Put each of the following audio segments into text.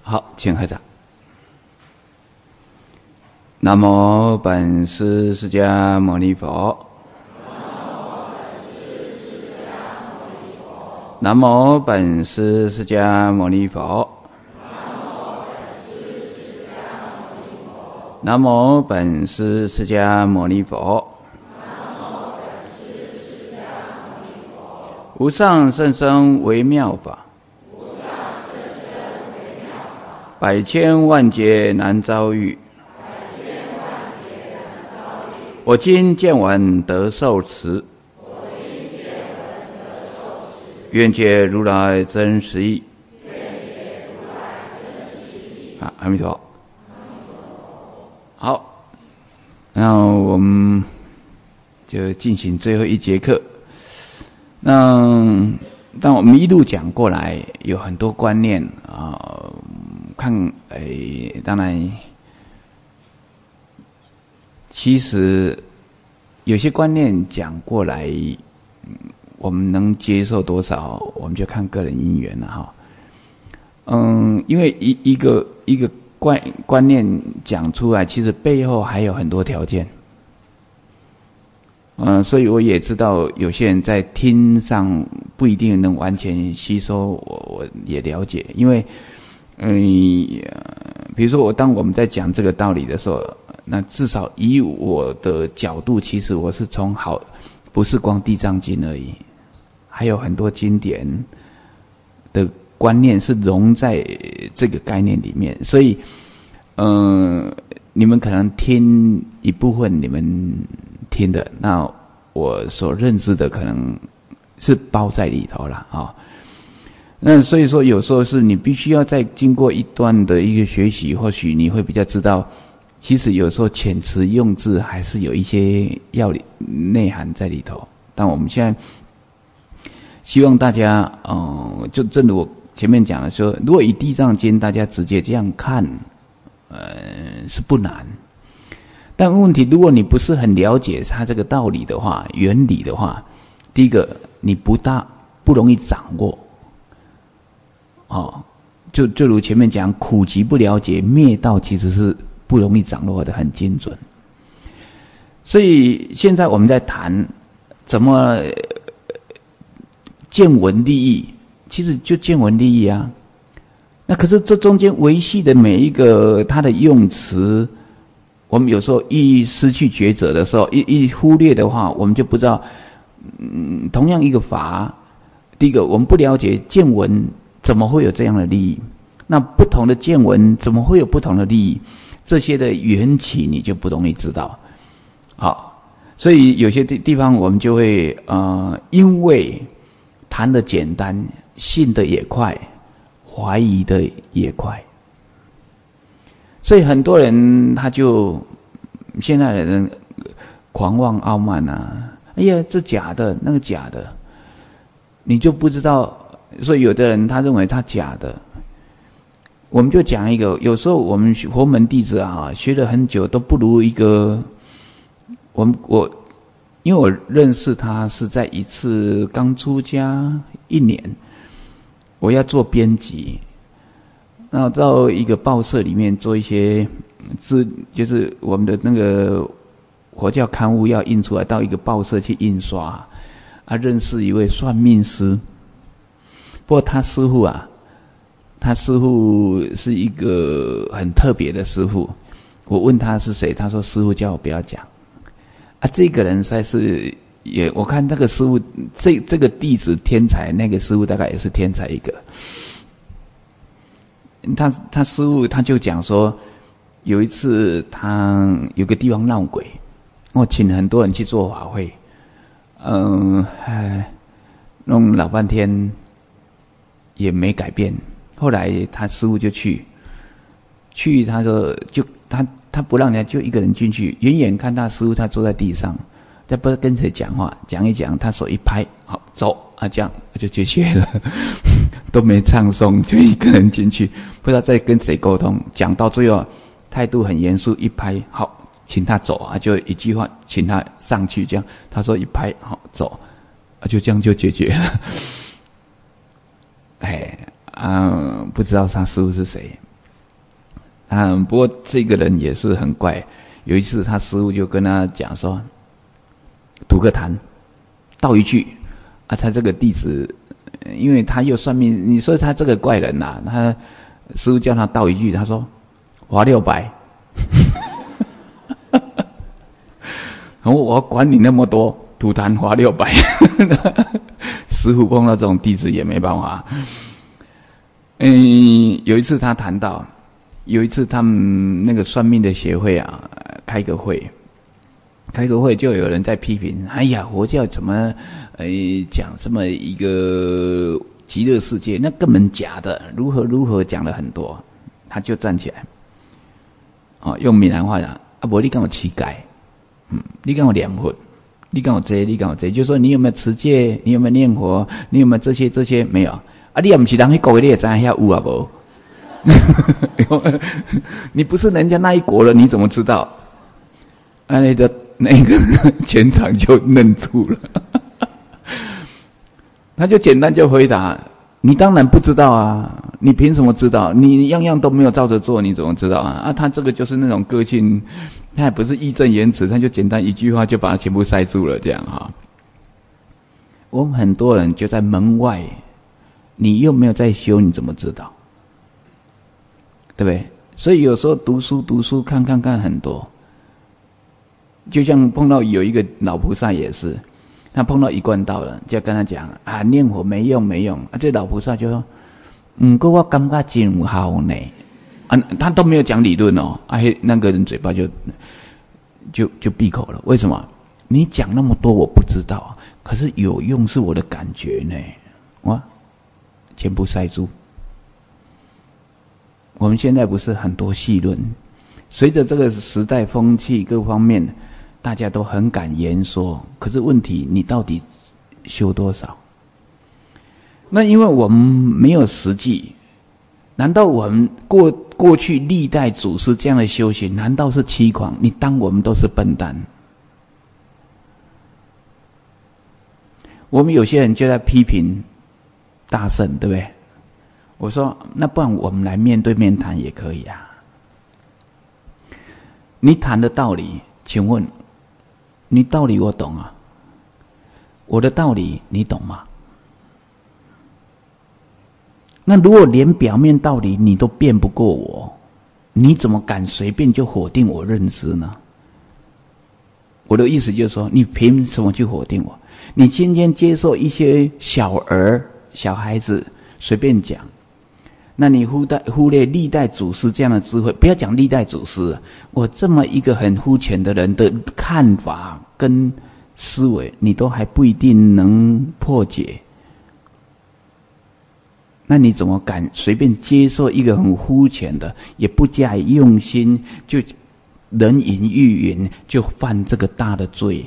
好，请合掌。南无本师释迦牟尼佛。南无本师释迦牟尼佛。南无本师释迦牟尼佛。无上甚深微妙法，百千万劫难遭遇。我今见闻得受持，愿解如来真实义。阿弥陀。好，那我们就进行最后一节课。但我们一路讲过来，有很多观念啊，当然，其实有些观念讲过来，我们能接受多少，我们就看个人因缘了哈。因为一个观念讲出来，其实背后还有很多条件。所以我也知道有些人在听上不一定能完全吸收，我也了解，因为，比如说当我们在讲这个道理的时候，那至少以我的角度，其实我是从不是光地藏经而已，还有很多经典的观念是融在这个概念里面，所以，你们可能听一部分，你们听的，那我所认知的可能是包在里头了啊。那所以说，有时候是你必须要再经过一段的一个学习，或许你会比较知道，其实有时候遣词用字还是有一些内涵在里头。但我们现在希望大家，就正如我前面讲的说，如果以地藏经大家直接这样看，是不难。但问题，如果你不是很了解它这个道理的话，原理的话，第一个你不容易掌握，就如前面讲，苦集不了解，灭道其实是不容易掌握的很精准。所以现在我们在谈怎么见闻利益，其实就见闻利益啊。那可是这中间维系的每一个它的用词，我们有时候一失去抉择的时候，一忽略的话，我们就不知道，同样一个法，第一个我们不了解见闻怎么会有这样的利益，那不同的见闻怎么会有不同的利益，这些的缘起你就不容易知道。好，所以有些地方我们就会因为谈的简单，信的也快，怀疑的也快。所以很多人他就现在的人狂妄傲慢啊，哎呀，这假的，那个假的，你就不知道。所以有的人他认为他假的，我们就讲一个，有时候我们佛门弟子啊，学了很久都不如一个因为我认识他是在一次刚出家1年，我要做编辑。那到一个报社里面做一些就是我们的那个佛教刊物要印出来，到一个报社去印刷，认识一位算命师。不过他师父是一个很特别的师父。我问他是谁，他说师父叫我不要讲。这个人实在是我看那个师父，这个弟子天才，那个师父大概也是天才一个。他师父他就讲说，有一次他有个地方闹鬼，我请很多人去做法会，弄老半天也没改变。后来他师父就去，他说他不让人家就一个人进去，远远看他师父他坐在地上，他不知道跟谁讲话，讲一讲，他手一拍，好走这样就结束了。都没唱诵，就一个人进去，不知道在跟谁沟通。讲到最后，态度很严肃，一拍好，请他走就一句话，请他上去，这样他说一拍好走，就这样就解决了。不知道他师父是谁。 不过这个人也是很怪。有一次他师父就跟他讲说，吐个痰，道一句啊，他这个弟子，因为他又算命，你说他这个怪人呐，他师父叫他道一句，他说划600，我管你那么多，吐痰划600，师父碰到这种弟子也没办法。有一次他谈到，有一次他们那个算命的协会啊，开个会就有人在批评，哎呀，佛教怎么讲这么一个极乐世界，那根本假的，如何讲了很多。他就站起来，用闽南话讲，不你跟我乞丐，你跟我念佛，你跟我这，就是说你有没有持戒，你有没有念佛，你有没有这些没有啊？你也不是人那国的，你也知道有啊不？你不是人家那一国了，你怎么知道？那个全场就愣住了。他就简单就回答：你当然不知道啊，你凭什么知道？你样样都没有照着做，你怎么知道啊？他这个就是那种个性，他也不是义正言辞，他就简单一句话就把它全部塞住了，这样哈。我们很多人就在门外，你又没有在修，你怎么知道？对不对？所以有时候读书看很多，就像碰到有一个老菩萨也是，他碰到一贯道了，就跟他讲啊，念佛没用啊。这老菩萨就说，不过我感觉真有效呢。他都没有讲理论哦，那个人嘴巴就闭口了。为什么？你讲那么多我不知道，可是有用是我的感觉呢。哇，全部塞住。我们现在不是很多戏论，随着这个时代风气各方面，大家都很敢言说。可是问题，你到底修多少？那因为我们没有实际，难道我们过去历代祖师这样的修行，难道是欺狂？你当我们都是笨蛋？我们有些人就在批评大圣，对不对？我说，那不然我们来面对面谈也可以啊。你谈的道理，请问，你道理我懂啊，我的道理你懂吗？那如果连表面道理你都辩不过我，你怎么敢随便就否定我认知呢？我的意思就是说，你凭什么去否定我？你今天接受一些小孩子随便讲，那你忽略历代祖师这样的智慧，不要讲历代祖师，我这么一个很肤浅的人的看法跟思维，你都还不一定能破解。那你怎么敢随便接受一个很肤浅的，也不加以用心，就人云亦云，就犯这个大的罪？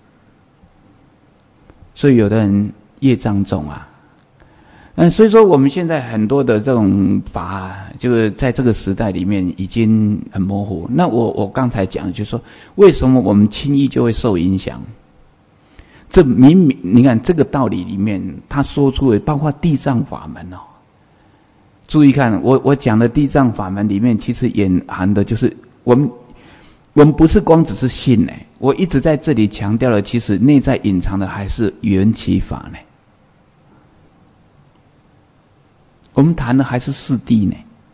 所以有的人业障重啊。所以说我们现在很多的这种法，就是在这个时代里面已经很模糊。那我刚才讲就是说，为什么我们轻易就会受影响？这明明你看这个道理里面，他说出了包括地藏法门哦。注意看，我讲的地藏法门里面，其实隐含的就是我们不是光只是信呢。我一直在这里强调的，其实内在隐藏的还是缘起法呢。我们谈的还是四谛呢，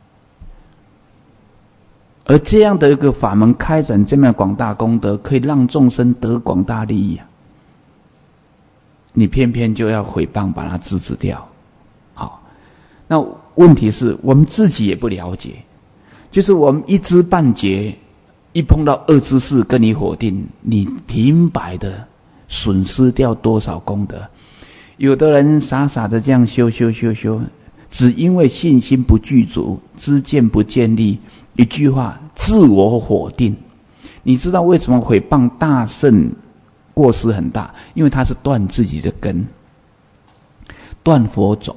而这样的一个法门开展这么广大功德，可以让众生得广大利益啊！你偏偏就要毁谤，把它制止掉。好，那问题是我们自己也不了解，就是我们一知半解，一碰到恶知识跟你否定，你平白的损失掉多少功德？有的人傻傻的这样修，只因为信心不具足，知见不建立，一句话自我否定。你知道为什么毁谤大圣过失很大？因为他是断自己的根，断佛种，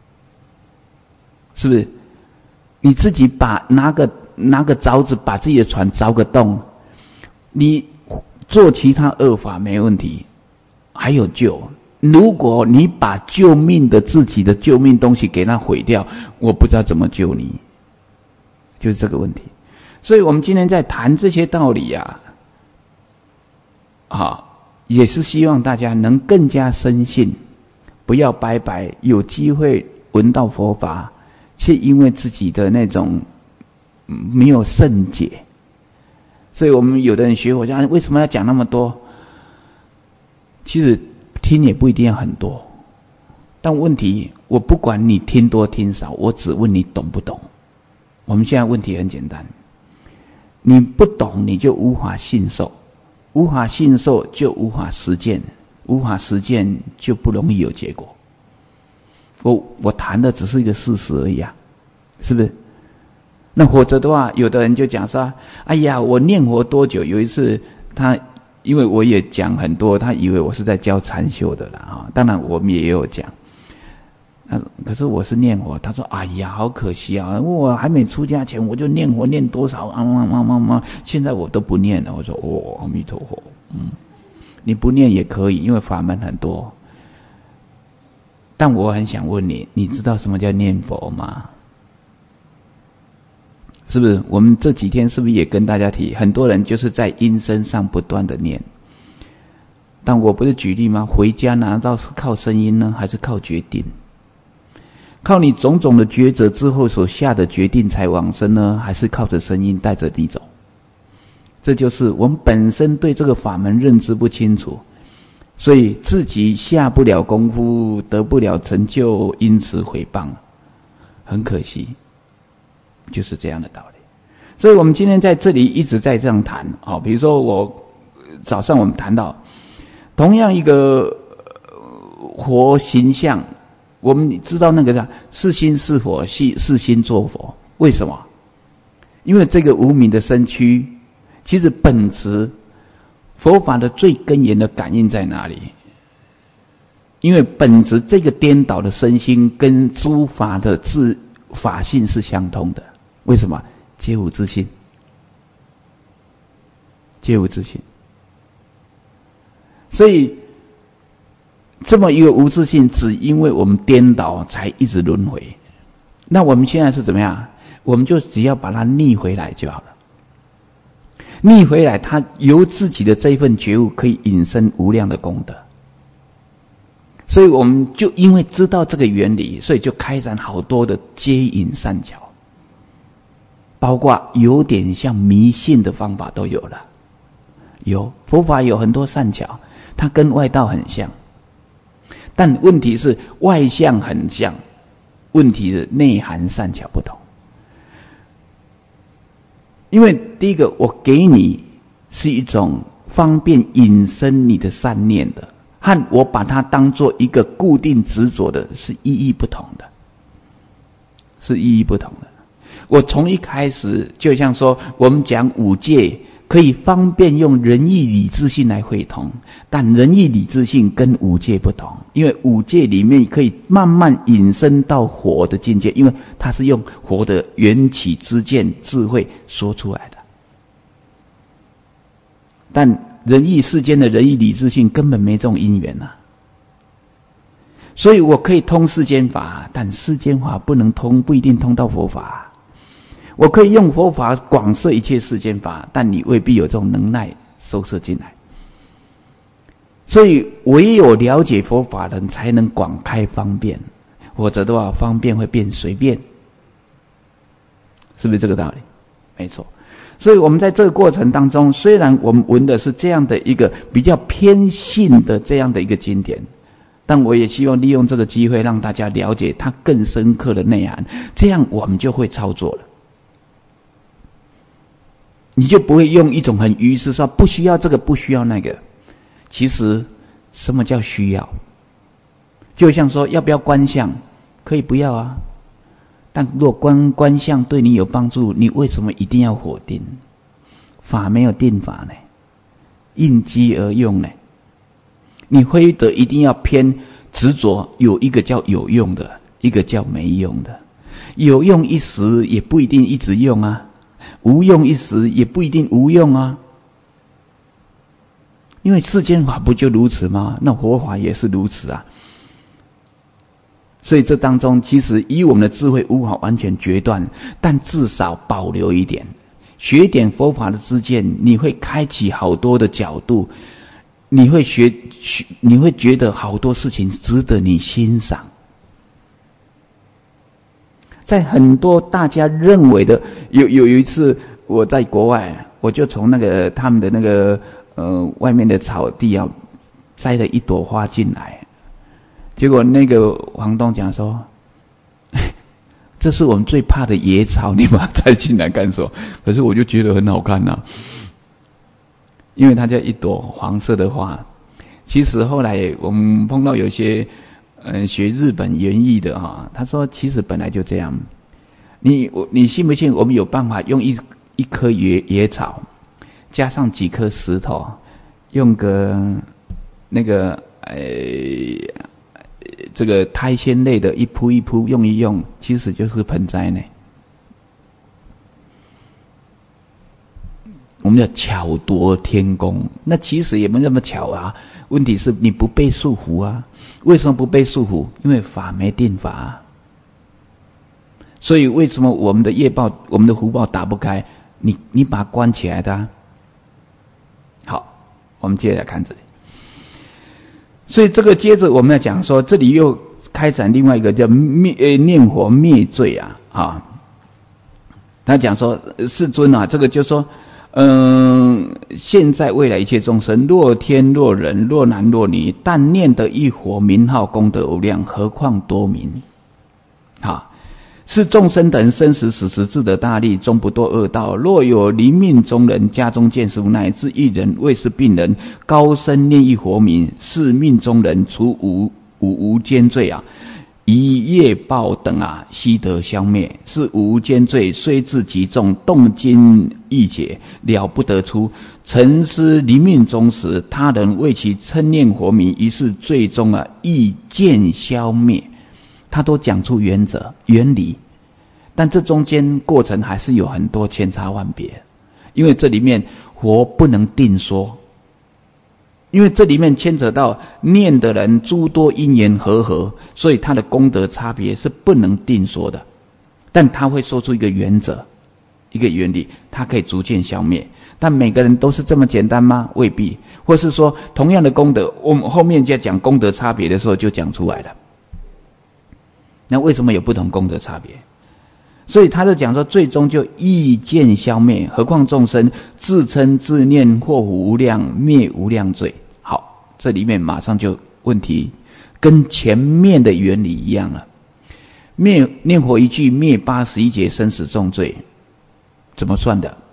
是不是？你自己把拿个凿子把自己的船凿个洞，你做其他恶法没问题，还有救。如果你把救命的自己的救命东西给它毁掉，我不知道怎么救你，就是这个问题。 所以我们今天在谈这些道理也是希望大家能更加深信，不要白白有机会闻到佛法，却因为自己的那种没有圣解。所以我们有的人学佛教为什么要讲那么多？其实听也不一定要很多，但问题我不管你听多听少，我只问你懂不懂。我们现在问题很简单，你不懂你就无法信受，无法信受就无法实践，无法实践就不容易有结果。我谈的只是一个事实而已是不是？那否则的话，有的人就讲说，哎呀，我念佛多久？有一次他因为我也讲很多，他以为我是在教禅修的啦当然我们也有讲。可是我是念佛，他说：“哎呀，好可惜啊！我还没出家前我就念佛念多少现在我都不念了。”我说：“阿弥陀佛，你不念也可以，因为法门很多。但我很想问你，你知道什么叫念佛吗？是不是？我们这几天是不是也跟大家提，很多人就是在音声上不断的念。但我不是举例吗？回家难道是靠声音呢，还是靠决定？靠你种种的抉择之后所下的决定才往生呢，还是靠着声音带着你走？这就是我们本身对这个法门认知不清楚，所以自己下不了功夫，得不了成就，因此毁谤，很可惜，就是这样的道理。所以我们今天在这里一直在这样谈比如说我早上我们谈到同样一个活形象，我们知道那个是心是佛，是心作佛。为什么？因为这个无明的身躯，其实本质佛法的最根源的感应在哪里？因为本质这个颠倒的身心跟诸法的法性是相通的。为什么？皆无自性，皆无自性。所以这么一个无自性，只因为我们颠倒才一直轮回。那我们现在是怎么样？我们就只要把它逆回来就好了。逆回来，它由自己的这一份觉悟可以引申无量的功德。所以我们就因为知道这个原理，所以就开展好多的接引善巧，包括有点像迷信的方法都有了。有佛法有很多善巧，它跟外道很像。但问题是外相很像，问题是内涵善巧不同。因为第一个，我给你是一种方便引申你的善念的，和我把它当作一个固定执着的，是意义不同的，是意义不同的。我从一开始就像说，我们讲五戒可以方便用仁义礼智信来会同，但仁义礼智信跟五戒不同，因为五戒里面可以慢慢引申到佛的境界，因为它是用佛的缘起知见智慧说出来的。但仁义世间的仁义礼智信根本没这种因缘所以我可以通世间法，但世间法不能通，不一定通到佛法。我可以用佛法广摄一切世间法，但你未必有这种能耐收摄进来。所以唯有了解佛法的人才能广开方便，否则的话方便会变随便。是不是这个道理？没错。所以我们在这个过程当中，虽然我们闻的是这样的一个比较偏信的这样的一个经典，但我也希望利用这个机会让大家了解它更深刻的内涵，这样我们就会操作了。你就不会用一种很愚痴说不需要这个不需要那个。其实什么叫需要？就像说要不要观相，可以不要啊，但如果观相对你有帮助，你为什么一定要否定？法没有定法呢，应机而用呢。你非得一定要偏执着，有一个叫有用的，一个叫没用的。有用一时也不一定一直用啊，无用一时也不一定无用啊。因为世间法不就如此吗？那佛法也是如此啊。所以这当中其实以我们的智慧无法完全决断，但至少保留一点， 学点佛法的知见，你会开启好多的角度，你会觉得好多事情值得你欣赏。在很多大家认为的，有一次我在国外，我就从他们的外面的草地啊，摘了一朵花进来，结果那个房东讲说，这是我们最怕的野草，你把它摘进来干什么？可是我就觉得很好看啊，因为它叫一朵黄色的花。其实后来我们碰到有些学日本园艺的啊，他说其实本来就这样。你信不信？我们有办法用一棵野草，加上几颗石头，用个这个苔藓类的一铺一铺用一用，其实就是盆栽呢。我们叫巧夺天工，那其实也没那么巧啊。问题是你不被束缚啊。为什么不被束缚？因为法没定法啊。所以为什么我们的业报、我们的福报打不开？你把它关起来的啊。好，我们接着来看这里。所以这个接着我们要讲说，这里又开展另外一个叫念佛灭罪啊。他讲说，世尊啊，这个就说，现在未来一切众生，若天若人，若男若女，但念得一佛名号，功德无量，何况多名？是众生等生死死时自得大利，终不堕恶道。若有临命中人，家中见识无乃至一人为是病人，高声念一佛名，是命中人除无间罪一业报等悉得消灭。是无间罪虽至极重，动经意解，了不得出。沉思临命终时，他人为其称念佛名，于是最终意见消灭。他都讲出原则原理，但这中间过程还是有很多千差万别，因为这里面佛不能定说，因为这里面牵扯到念的人诸多因缘和合，所以他的功德差别是不能定说的，但他会说出一个原则一个原理，它可以逐渐消灭。但每个人都是这么简单吗？未必。或是说同样的功德，我们后面在讲功德差别的时候就讲出来了。那为什么有不同功德差别？所以他就讲说，最终就意见消灭，何况众生自称自念祸福无量，灭无量罪。好，这里面马上就问题跟前面的原理一样了。念佛一句灭81劫生死重罪，怎么算的？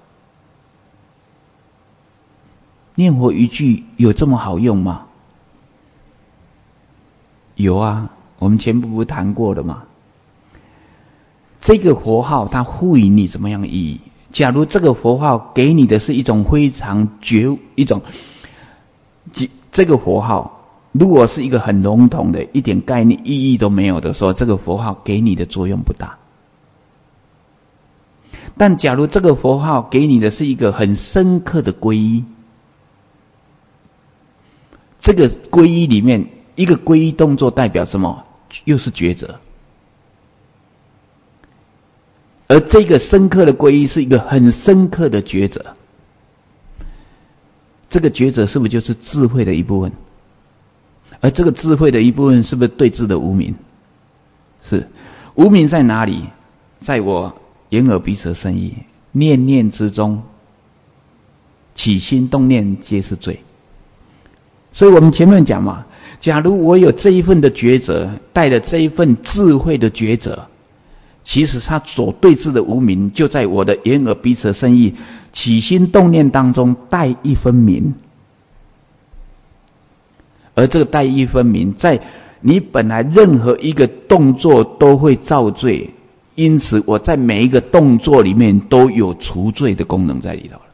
念佛一句有这么好用吗？有啊，我们前部不谈过了吗？这个佛号它赋予你怎么样的意义？假如这个佛号给你的是一种非常这个佛号如果是一个很笼统的，一点概念意义都没有的时候，这个佛号给你的作用不大。但假如这个佛号给你的是一个很深刻的皈依，这个皈依里面一个皈依动作代表什么？又是抉择。而这个深刻的皈依是一个很深刻的抉择，这个抉择是不是就是智慧的一部分？而这个智慧的一部分是不是对治的无明？是。无明在哪里？在我眼耳鼻舌身意，念念之中，起心动念皆是罪。所以我们前面讲嘛，假如我有这一份的抉择，带了这一份智慧的抉择，其实他所对治的无明，就在我的眼耳鼻舌身意起心动念当中带一分明。而这个带一分明，在你本来任何一个动作都会造罪，因此我在每一个动作里面都有除罪的功能在里头了。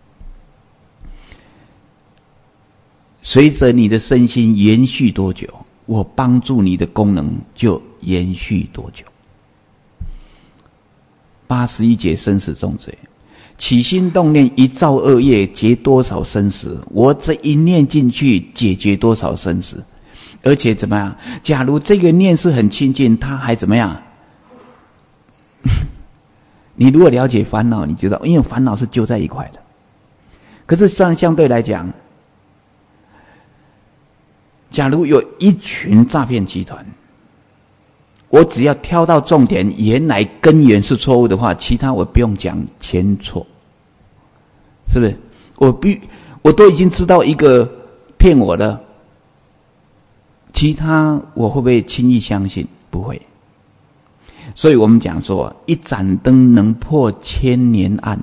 随着你的身心延续多久，我帮助你的功能就延续多久。81劫生死重罪，起心动念一造恶业，结多少生死？我这一念进去，解决多少生死？而且怎么样？假如这个念是很亲近，它还怎么样？ 你如果了解烦恼，你知道，因为烦恼是揪在一块的。可是相对来讲，假如有一群诈骗集团，我只要挑到重点，原来根源是错误的话，其他我不用讲前错，是不是？我都已经知道一个骗我的，其他我会不会轻易相信？不会。所以我们讲说，一盏灯能破千年暗，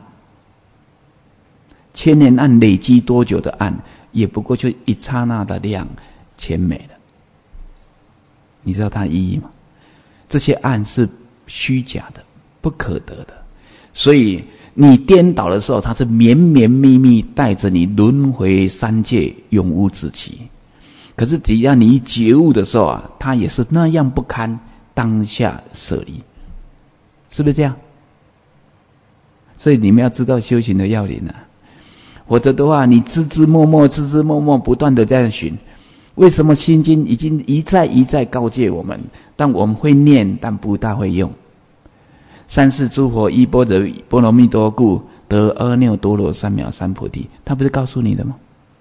千年暗累积多久的暗，也不过就一刹那的亮，全没了。你知道它的意义吗？这些暗是虚假的，不可得的，所以你颠倒的时候，它是绵绵密密带着你轮回三界，永无止期。可是只要你一觉悟的时候啊，它也是那样不堪，当下舍离，是不是这样？所以你们要知道修行的要领啊，否则的话，你枝枝默默不断的在寻。为什么心经已经一再告诫我们？但我们会念，但不大会用。三世诸佛依般若蜜多故，得阿耨多罗三藐三菩提。他不是告诉你的吗？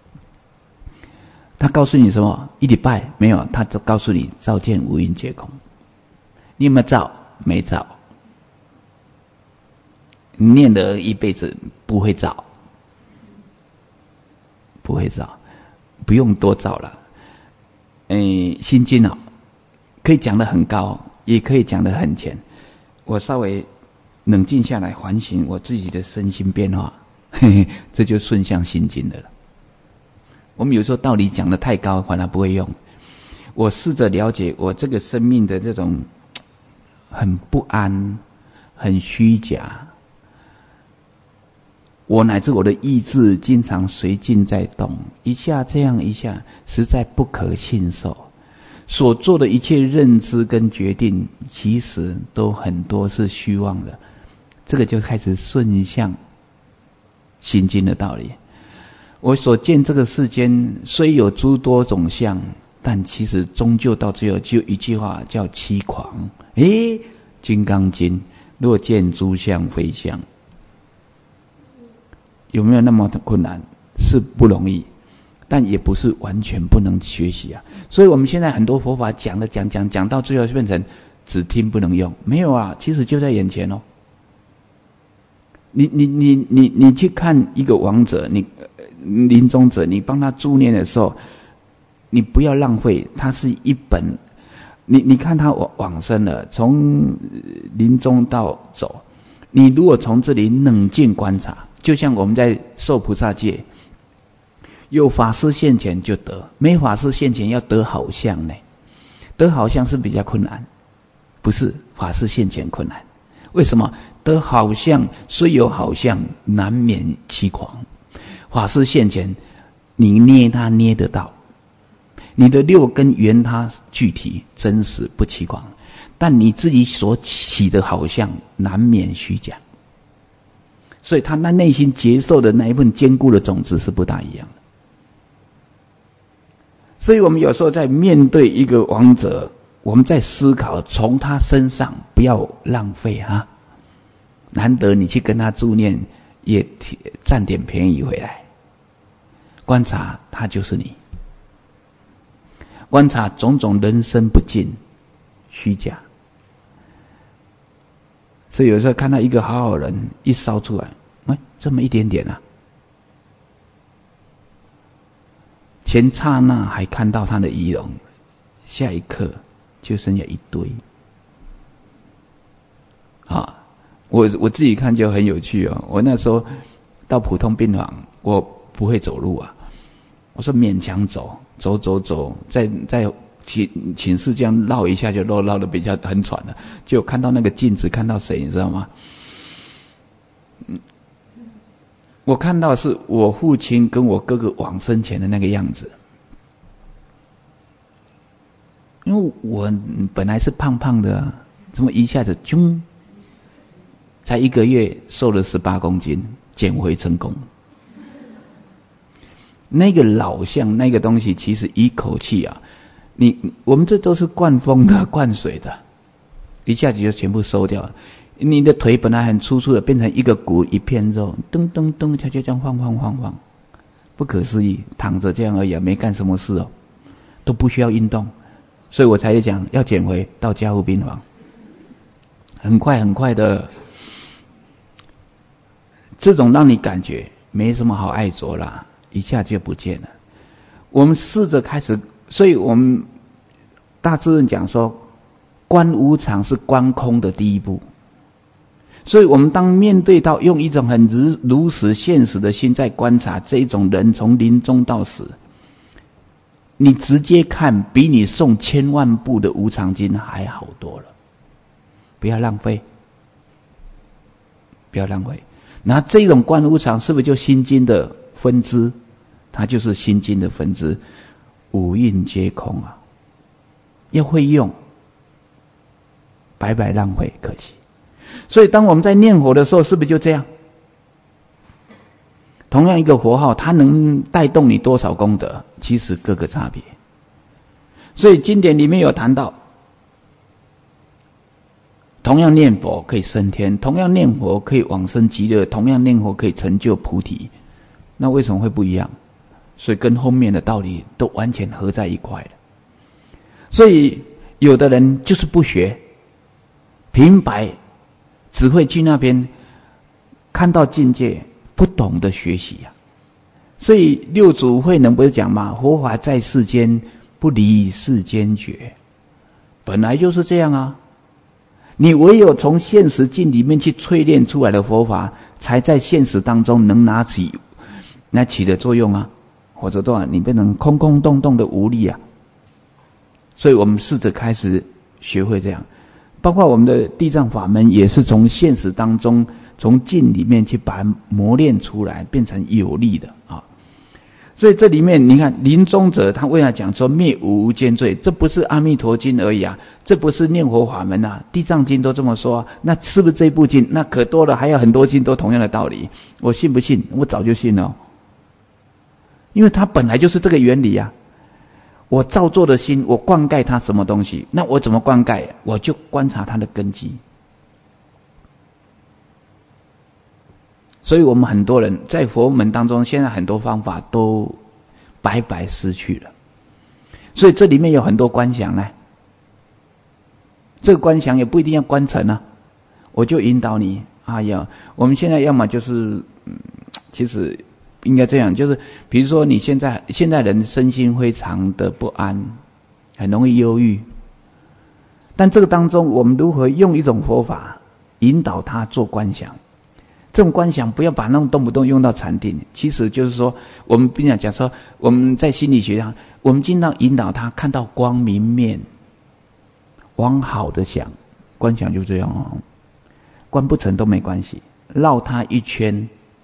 他告诉你什么？一礼拜没有，他只告诉你照见五蕴皆空。你有没有照？没照。念了一辈子不会照，不会照，不用多照了。心经啊，可以讲得很高，也可以讲得很浅。我稍微冷静下来反省我自己的身心变化，这就顺向心经的了。我们有时候道理讲得太高，反而不会用。我试着了解我这个生命的这种很不安、很虚假，我乃至我的意志经常随境在动，一下这样一下，实在不可信受。所做的一切认知跟决定，其实都很多是虚妄的。这个就开始顺向心经的道理。我所见这个世间虽有诸多种相，但其实终究到最后就一句话叫欺狂。金刚经若见诸相非相，有没有那么困难？是不容易，但也不是完全不能学习啊。所以我们现在很多佛法讲到最后就变成只听不能用。没有啊，其实就在眼前哦。你去看一个亡者，你临终者，你帮他助念的时候，你不要浪费，它是一本。你看他往生了，从临终到走，你如果从这里冷静观察，就像我们在受菩萨戒，有法师现前就得，没法师现前要得好相呢。得好相是比较困难，不是法师现前困难。为什么？得好相虽有好相，难免欺狂。法师现前，你捏他捏得到，你的六根圆他具体真实不欺狂，但你自己所起的好相难免虚假。所以他那内心接受的那一份坚固的种子是不大一样的。所以我们有时候在面对一个亡者，我们在思考从他身上不要浪费啊，难得你去跟他助念，也占点便宜回来。观察他就是你，观察种种人生不尽虚假。所以有时候看到一个好人一烧出来，这么一点点啊，前刹那还看到他的仪容，下一刻就剩下一堆。我自己看就很有趣哦。我那时候到普通病房，我不会走路啊，我说勉强走，在寝室这样绕一下就绕得比较很喘了，就看到那个镜子，看到谁你知道吗？我看到是我父亲跟我哥哥往生前的那个样子。因为我本来是胖胖的啊，怎么一下子才1个月瘦了18公斤，减回成功。那个老相那个东西，其实一口气啊，我们这都是灌风的、灌水的，一下子就全部收掉了。 你的腿本来很粗粗的，变成一个骨一片肉，噔噔噔，它就这样晃，不可思议，躺着这样而已，没干什么事哦，都不需要运动，所以我才讲要减肥到加护病房，很快的，这种让你感觉没什么好爱着啦，一下就不见了。我们试着开始，所以我们大智论讲说，观无常是观空的第一步。所以我们当面对到用一种很如实现实的心在观察这一种人从临终到死，你直接看比你诵1000万部的无常经还好多了。不要浪费，不要浪费。那这种观无常是不是就心经的分支？它就是心经的分支，五蕴皆空啊，要会用，白白浪费，可惜。所以当我们在念佛的时候，是不是就这样？同样一个佛号，它能带动你多少功德？其实各个差别。所以经典里面有谈到，同样念佛可以升天，同样念佛可以往生极乐，同样念佛可以成就菩提，那为什么会不一样？所以跟后面的道理都完全合在一块了。所以有的人就是不学，平白只会去那边看到境界，不懂得学习啊。所以六祖慧能不是讲嘛，佛法在世间，不离世间觉，本来就是这样啊。你唯有从现实境里面去淬炼出来的佛法，才在现实当中能起的作用啊。或者说你变成空空洞洞的无力啊。所以我们试着开始学会这样，包括我们的地藏法门也是从现实当中，从境里面去把它磨练出来，变成有力的啊。所以这里面你看，临终者他为了讲说灭无间罪，这不是阿弥陀经而已啊，这不是念佛法门啊，地藏经都这么说啊，那是不是这部经？那可多了，还有很多经都同样的道理。我信不信？我早就信了哦，因为它本来就是这个原理啊。我造作的心，我灌溉它什么东西？那我怎么灌溉？我就观察它的根基。所以我们很多人在佛门当中，现在很多方法都白白失去了。所以这里面有很多观想呢，这个观想也不一定要观成啊，我就引导你。我们现在要么就是其实应该这样，就是比如说你现在人身心非常的不安，很容易忧郁，但这个当中我们如何用一种佛法引导他做观想？这种观想不要把那种动不动用到禅定，其实就是说我们并讲说我们在心理学上，我们尽量引导他看到光明面，往好的想，观想就这样哦，观不成都没关系，绕他一圈，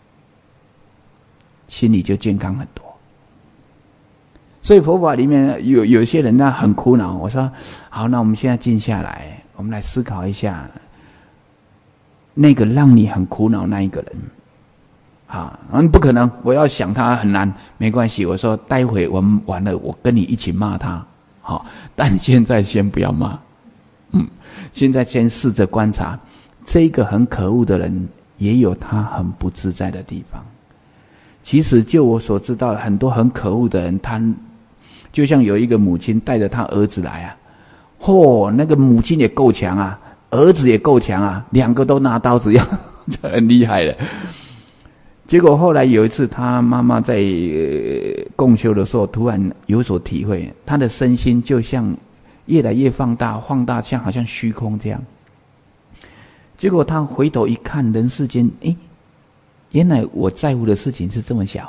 心里就健康很多。所以佛法里面有些人呢很苦恼，我说好，那我们现在静下来，我们来思考一下那个让你很苦恼那一个人不可能，我要想他很难，没关系，我说待会我们完了，我跟你一起骂他，但现在先不要骂，现在先试着观察这个很可恶的人也有他很不自在的地方。其实就我所知道，很多很可恶的人，他就像有一个母亲带着他儿子来啊，那个母亲也够强啊，儿子也够强啊，两个都拿刀子要这很厉害了。结果后来有一次他妈妈在共修的时候，突然有所体会，他的身心就像越来越放大，像好像虚空这样。结果他回头一看，人世间原来我在乎的事情是这么小，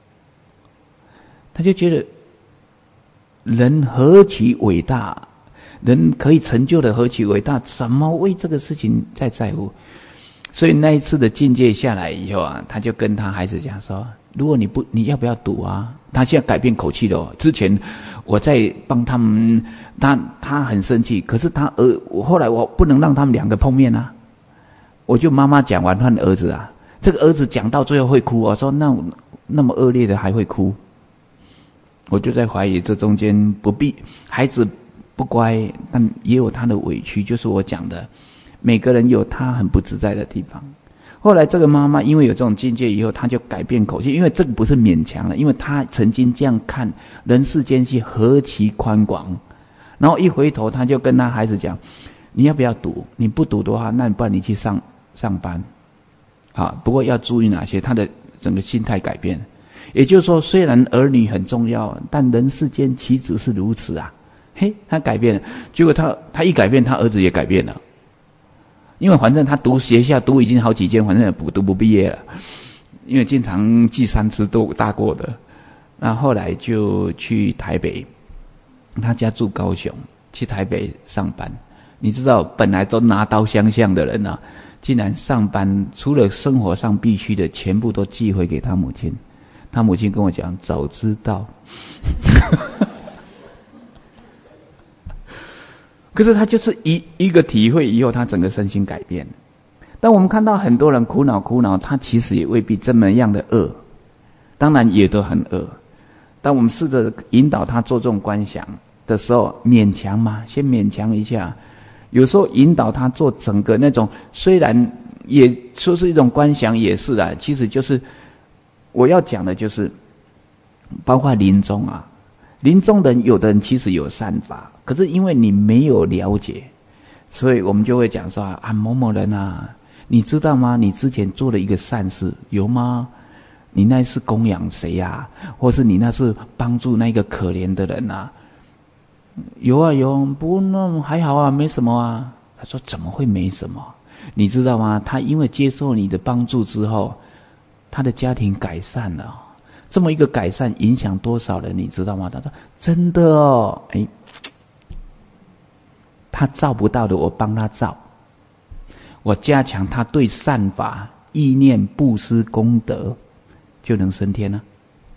他就觉得人何其伟大，人可以成就的何其伟大，怎么为这个事情在乎？所以那一次的境界下来以后啊，他就跟他孩子讲说，如果你要不要赌啊？他现在改变口气了哦，之前我在帮他们，他很生气，可是后来我不能让他们两个碰面啊，我就妈妈讲完换儿子啊，这个儿子讲到最后会哭，我说那么恶劣的还会哭，我就在怀疑这中间不必，孩子不乖，但也有他的委屈，就是我讲的， 每个人有他很不自在的地方。后来这个妈妈因为有这种境界以后，她就改变口气，因为这个不是勉强了，因为她曾经这样看人世间是何其宽广。然后一回头，她就跟她孩子讲：你要不要读？你不读的话，那不然你去上班。不过要注意哪些？她的整个心态改变。也就是说，虽然儿女很重要，但人世间岂止是如此啊？他改变了，结果他一改变，他儿子也改变了。因为反正他读学校读已经好几间，反正也读不毕业了，因为经常记3次都大过的。那后来就去台北，他家住高雄，去台北上班。你知道，本来都拿刀相向的人啊，竟然上班除了生活上必须的，全部都寄回给他母亲。他母亲跟我讲，早知道。可是他就是一个体会以后，他整个身心改变。但我们看到很多人苦恼，他其实也未必这么样的恶，当然也都很恶。但我们试着引导他做这种观想的时候，勉强嘛，先勉强一下。有时候引导他做整个那种，虽然也说是一种观想，也是啦，其实就是我要讲的就是，包括临终啊。临终人，有的人其实有善法，可是因为你没有了解，所以我们就会讲说某某人啊，你知道吗？你之前做了一个善事，有吗？你那是供养谁啊？或是你那是帮助那个可怜的人啊？有啊有，不过那还好啊，没什么啊。他说怎么会没什么？你知道吗？他因为接受你的帮助之后，他的家庭改善了。这么一个改善影响多少人，你知道吗？他说真的哦，他照不到的，我帮他照，我加强他对善法、意念、布施功德，就能升天了。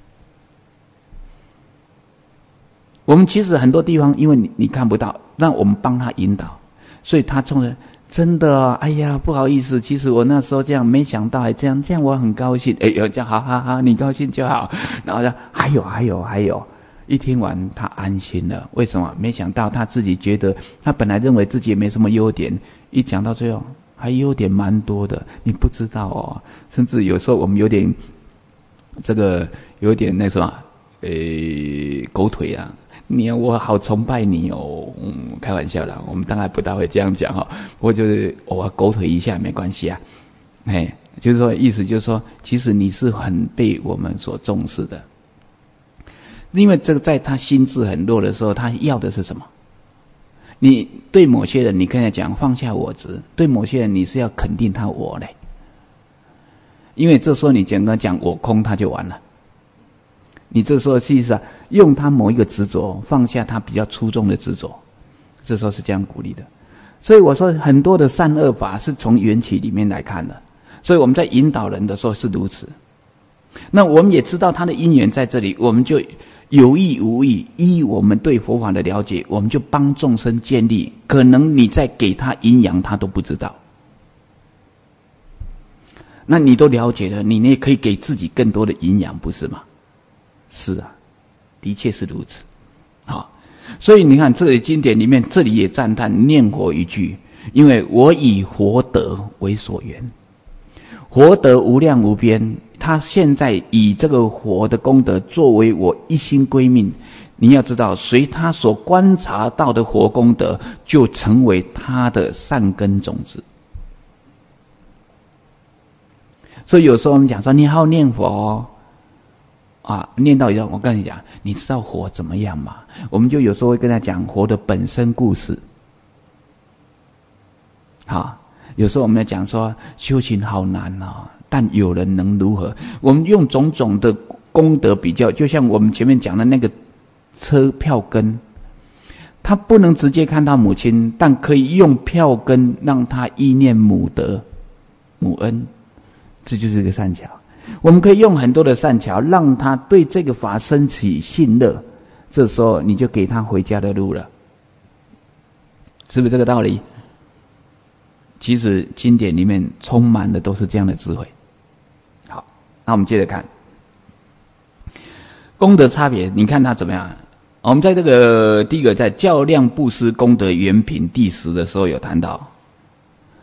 我们其实很多地方，因为你看不到，让我们帮他引导，所以他冲着真的哦，哎呀，不好意思，其实我那时候这样，没想到还这样我很高兴。有这样，好，你高兴就好。然后还有，一听完他安心了。为什么？没想到他自己觉得，他本来认为自己也没什么优点，一讲到最后，还优点蛮多的，你不知道哦。甚至有时候我们有点那什么，狗腿啊。我好崇拜你哦，开玩笑啦，我们当然不大会这样讲哈，不过就是偶尔狗腿一下没关系啊，就是说意思就是说，其实你是很被我们所重视的，因为这个在他心智很弱的时候，他要的是什么？你对某些人，你跟他讲放下我执；对某些人，你是要肯定他我嘞，因为这时候你简单讲我空，他就完了。你这时候其实用他某一个执着，放下他比较粗重的执着，这时候是这样鼓励的。所以我说很多的善恶法是从缘起里面来看的，所以我们在引导人的时候是如此。那我们也知道他的因缘在这里，我们就有意无意，依我们对佛法的了解，我们就帮众生建立。可能你在给他营养，他都不知道。那你都了解了，你也可以给自己更多的营养，不是吗？是啊，的确是如此。所以你看这里经典里面，这里也赞叹念佛一句，因为我以佛德为所缘，佛德无量无边，他现在以这个佛的功德作为我一心归命。你要知道，随他所观察到的佛功德，就成为他的善根种子。所以有时候我们讲说，你好好念佛哦。念到以后，我跟你讲，你知道佛怎么样吗？我们就有时候会跟他讲佛的本身故事。有时候我们要讲说修行好难哦，但有人能如何？我们用种种的功德比较，就像我们前面讲的那个车票根，他不能直接看到母亲，但可以用票根让他意念母德、母恩，这就是一个善巧。我们可以用很多的善巧，让他对这个法生起信乐，这时候你就给他回家的路了，是不是这个道理？其实经典里面充满的都是这样的智慧。好，那我们接着看功德差别，你看他怎么样？我们在这个第一个在较量布施功德圆品第10的时候有谈到，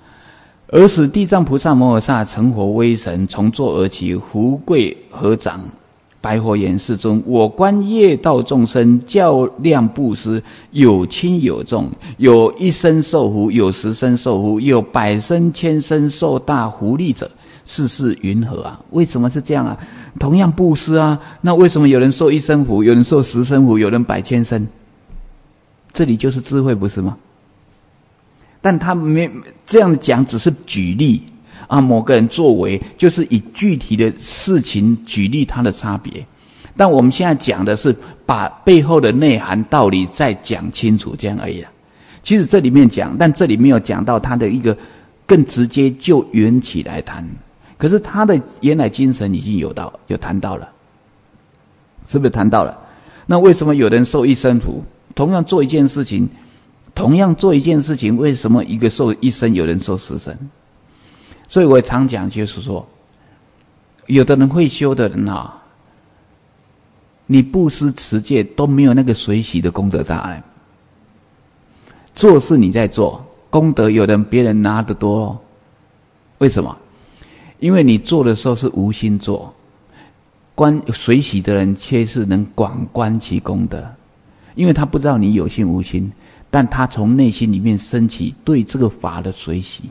而使地藏菩萨摩诃萨成佛威神，从座而起，福贵合掌，白佛言：世尊，我观业道众生较量布施，有轻有重，有一生受福，有10生受福，有100生1000生受大福利者，世事云何啊？为什么是这样啊？同样布施啊，那为什么有人受1生福，有人受10生福，有人100、1000生？这里就是智慧，不是吗？但他没这样讲，只是举例啊，某个人作为，就是以具体的事情举例他的差别。但我们现在讲的是把背后的内涵道理再讲清楚，这样而已啊。其实这里面讲，但这里没有讲到他的一个更直接就缘起来谈。可是他的原来精神已经有谈到了，是不是谈到了？那为什么有人受1生福？同样做一件事情，为什么一个受1生，有人受10生？所以我常讲，就是说，有的人会修的人啊，你布施持戒都没有那个随喜的功德障碍。做事你在做，功德有人别人拿得多哦。为什么？因为你做的时候是无心做，随喜的人却是能广观其功德，因为他不知道你有心无心，但他从内心里面升起对这个法的随喜。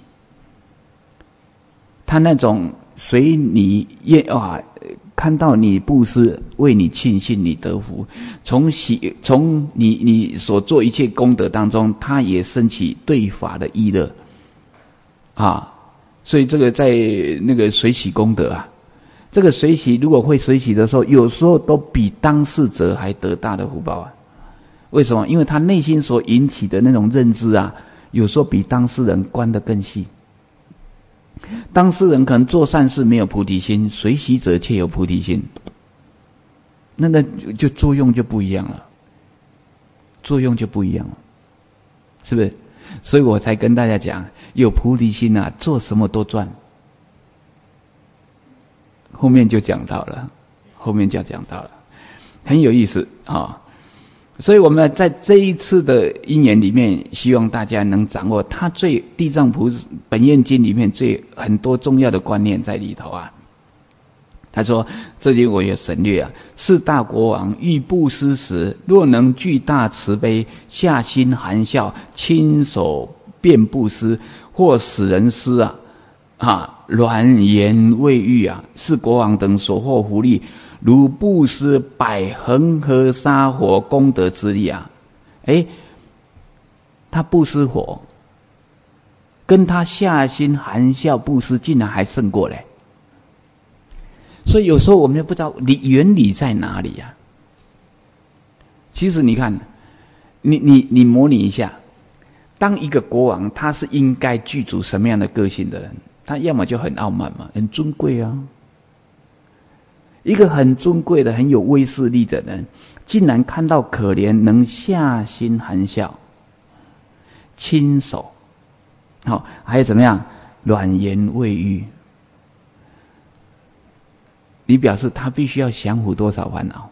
他那种随你看到你布施，为你庆幸你得福，从你所做一切功德当中，他也升起对法的意乐啊。所以这个在那个随喜功德啊，这个随喜如果会随喜的时候，有时候都比当事者还得大的福报啊。为什么？因为他内心所引起的那种认知啊，有时候比当事人观得更细。当事人可能做善事没有菩提心，随喜者却有菩提心，那就作用就不一样了，是不是？所以我才跟大家讲，有菩提心啊，做什么都赚。后面就讲到了，很有意思啊。所以我们在这一次的因缘里面，希望大家能掌握他地藏菩萨本愿经里面很多重要的观念在里头啊。他说，这里我也省略啊，是大国王欲布施时，若能具大慈悲，下心含笑，亲手便布施，或使人施软言未喻啊，是国王等所获福利，如布施100恒河沙火功德之力啊。他布施火，跟他下心含笑布施，竟然还胜过嘞。所以有时候我们也不知道原理在哪里啊。其实你看，你模拟一下，当一个国王，他是应该具足什么样的个性的人？他要么就很傲慢嘛，很尊贵啊。一个很尊贵的、很有威势力的人，竟然看到可怜，能下心含笑，亲手，还有怎么样？软言未喻。你表示他必须要降服多少烦恼？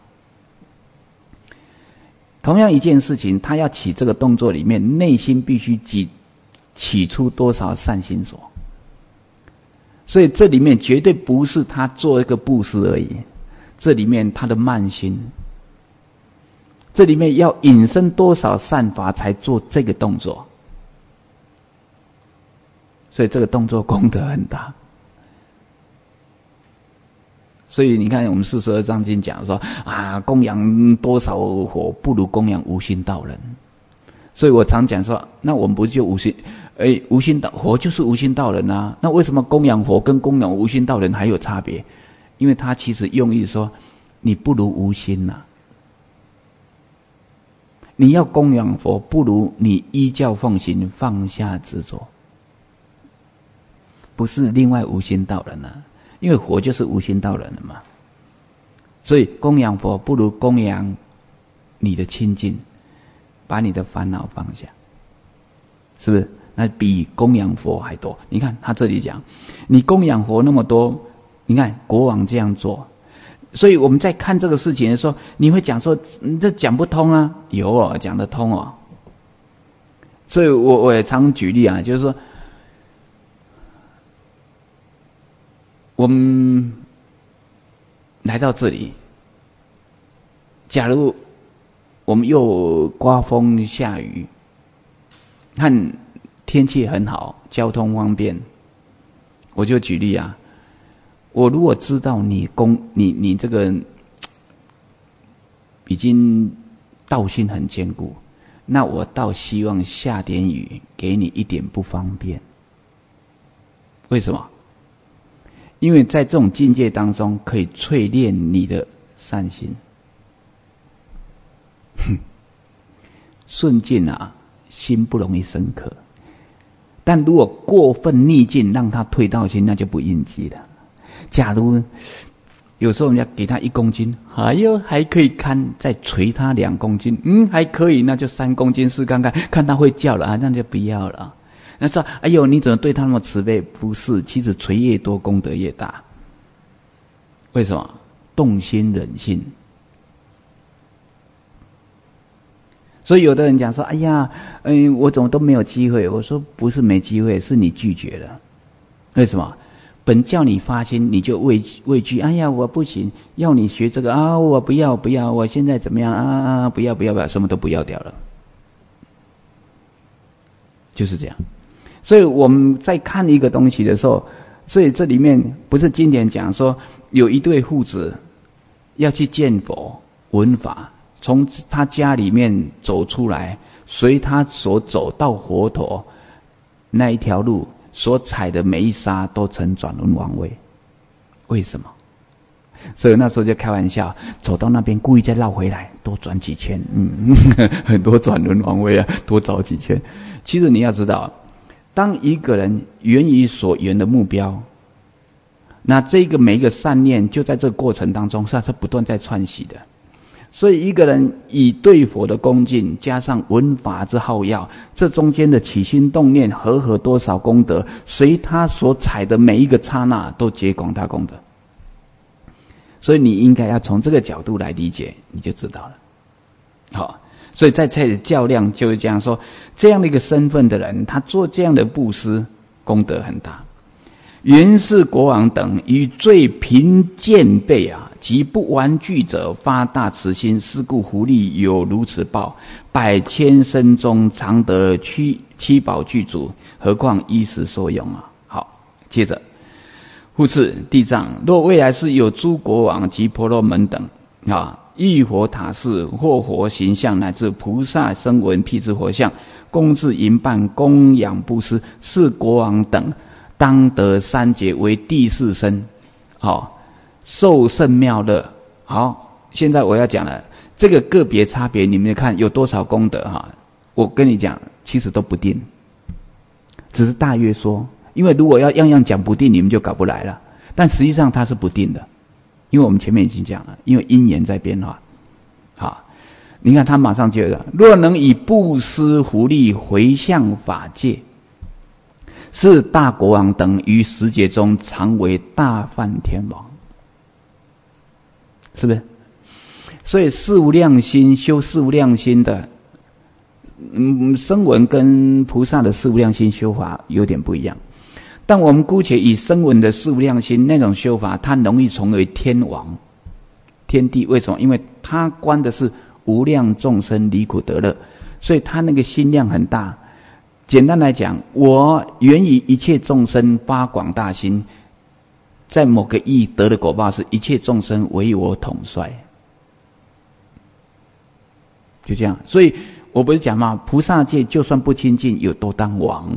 同样一件事情，他要起这个动作里面，内心必须起出多少善心所。所以这里面绝对不是他做一个布施而已，这里面他的慢心，这里面要引申多少善法才做这个动作。所以这个动作功德很大。所以你看我们42章经讲说供养多少火不如供养无心道人。所以我常讲说，那我们不就无心道火就是无心道人啊，那为什么供养火跟供养无心道人还有差别？因为他其实用意说你不如无心啊，你要供养佛不如你依教奉行，放下执着，不是另外无心道人啊，因为佛就是无心道人了嘛。所以供养佛不如供养你的清净，把你的烦恼放下，是不是？那比供养佛还多。你看他这里讲，你供养佛那么多，你看国王这样做，所以我们在看这个事情的时候，你会讲说这讲不通啊。有讲得通所以我也常举例啊，就是说我们来到这里，假如我们又刮风下雨，和天气很好，交通方便，我就举例啊，我如果知道你这个已经道心很坚固，那我倒希望下点雨，给你一点不方便。为什么？因为在这种境界当中，可以淬炼你的善心。顺境啊，心不容易深刻；但如果过分逆境，让他退道心，那就不应机了。假如有时候人家给他1公斤，哎呦还可以看，再捶他2公斤，还可以，那就3公斤试看看，看他会叫了啊，那就不要了。那说，哎呦，你怎么对他那么慈悲？不是，其实捶越多，功德越大。为什么？动心忍性。所以有的人讲说，哎呀，我怎么都没有机会？我说不是没机会，是你拒绝了。为什么？本叫你发心，你就畏惧。哎呀，我不行，要你学这个啊，我不要，我现在怎么样啊？不要，什么都不要掉了，就是这样。所以我们在看一个东西的时候，所以这里面不是经典讲说，有一对父子要去见佛闻法，从他家里面走出来，随他所走到佛陀那一条路所踩的每一沙都成转轮王位。为什么？所以那时候就开玩笑，走到那边故意再绕回来，多转几圈，很多转轮王位啊，多找几圈。其实你要知道，当一个人源于所缘的目标，那这个每一个善念就在这个过程当中是不断在串习的。所以一个人以对佛的恭敬，加上闻法之好乐，这中间的起心动念和多少功德，随他所踩的每一个刹那都结广大功德。所以你应该要从这个角度来理解，你就知道了。好，所以在这里较量就是这样说，这样的一个身份的人，他做这样的布施，功德很大。云氏国王等于最贫贱辈啊，及不玩具者发大慈心，是故福利有如此报，百千生中常得七宝具足，何况衣食所用啊！好，接着，复次地藏，若未来世有诸国王及婆罗门等啊，玉佛塔寺或佛形象，乃至菩萨声闻辟支佛像，供置营办供养布施，是国王等当得三劫为第四身，好，受胜妙乐。好，现在我要讲了，这个个别差别，你们看有多少功德哈？我跟你讲，其实都不定，只是大约说，因为如果要样样讲不定，你们就搞不来了。但实际上它是不定的，因为我们前面已经讲了，因为因缘在变化。好，你看他马上就有，若能以布施福利回向法界，是大国王等于10劫中常为大梵天王，是不是？所以四无量心修四无量心的，声闻跟菩萨的四无量心修法有点不一样。但我们姑且以声闻的四无量心那种修法，它容易成为天王、天帝。为什么？因为它观的是无量众生离苦得乐，所以它那个心量很大。简单来讲，我愿以一切众生发广大心，在某个意义得的果报是一切众生唯我统帅，就这样。所以我不是讲嘛，菩萨界就算不亲近，有都当王。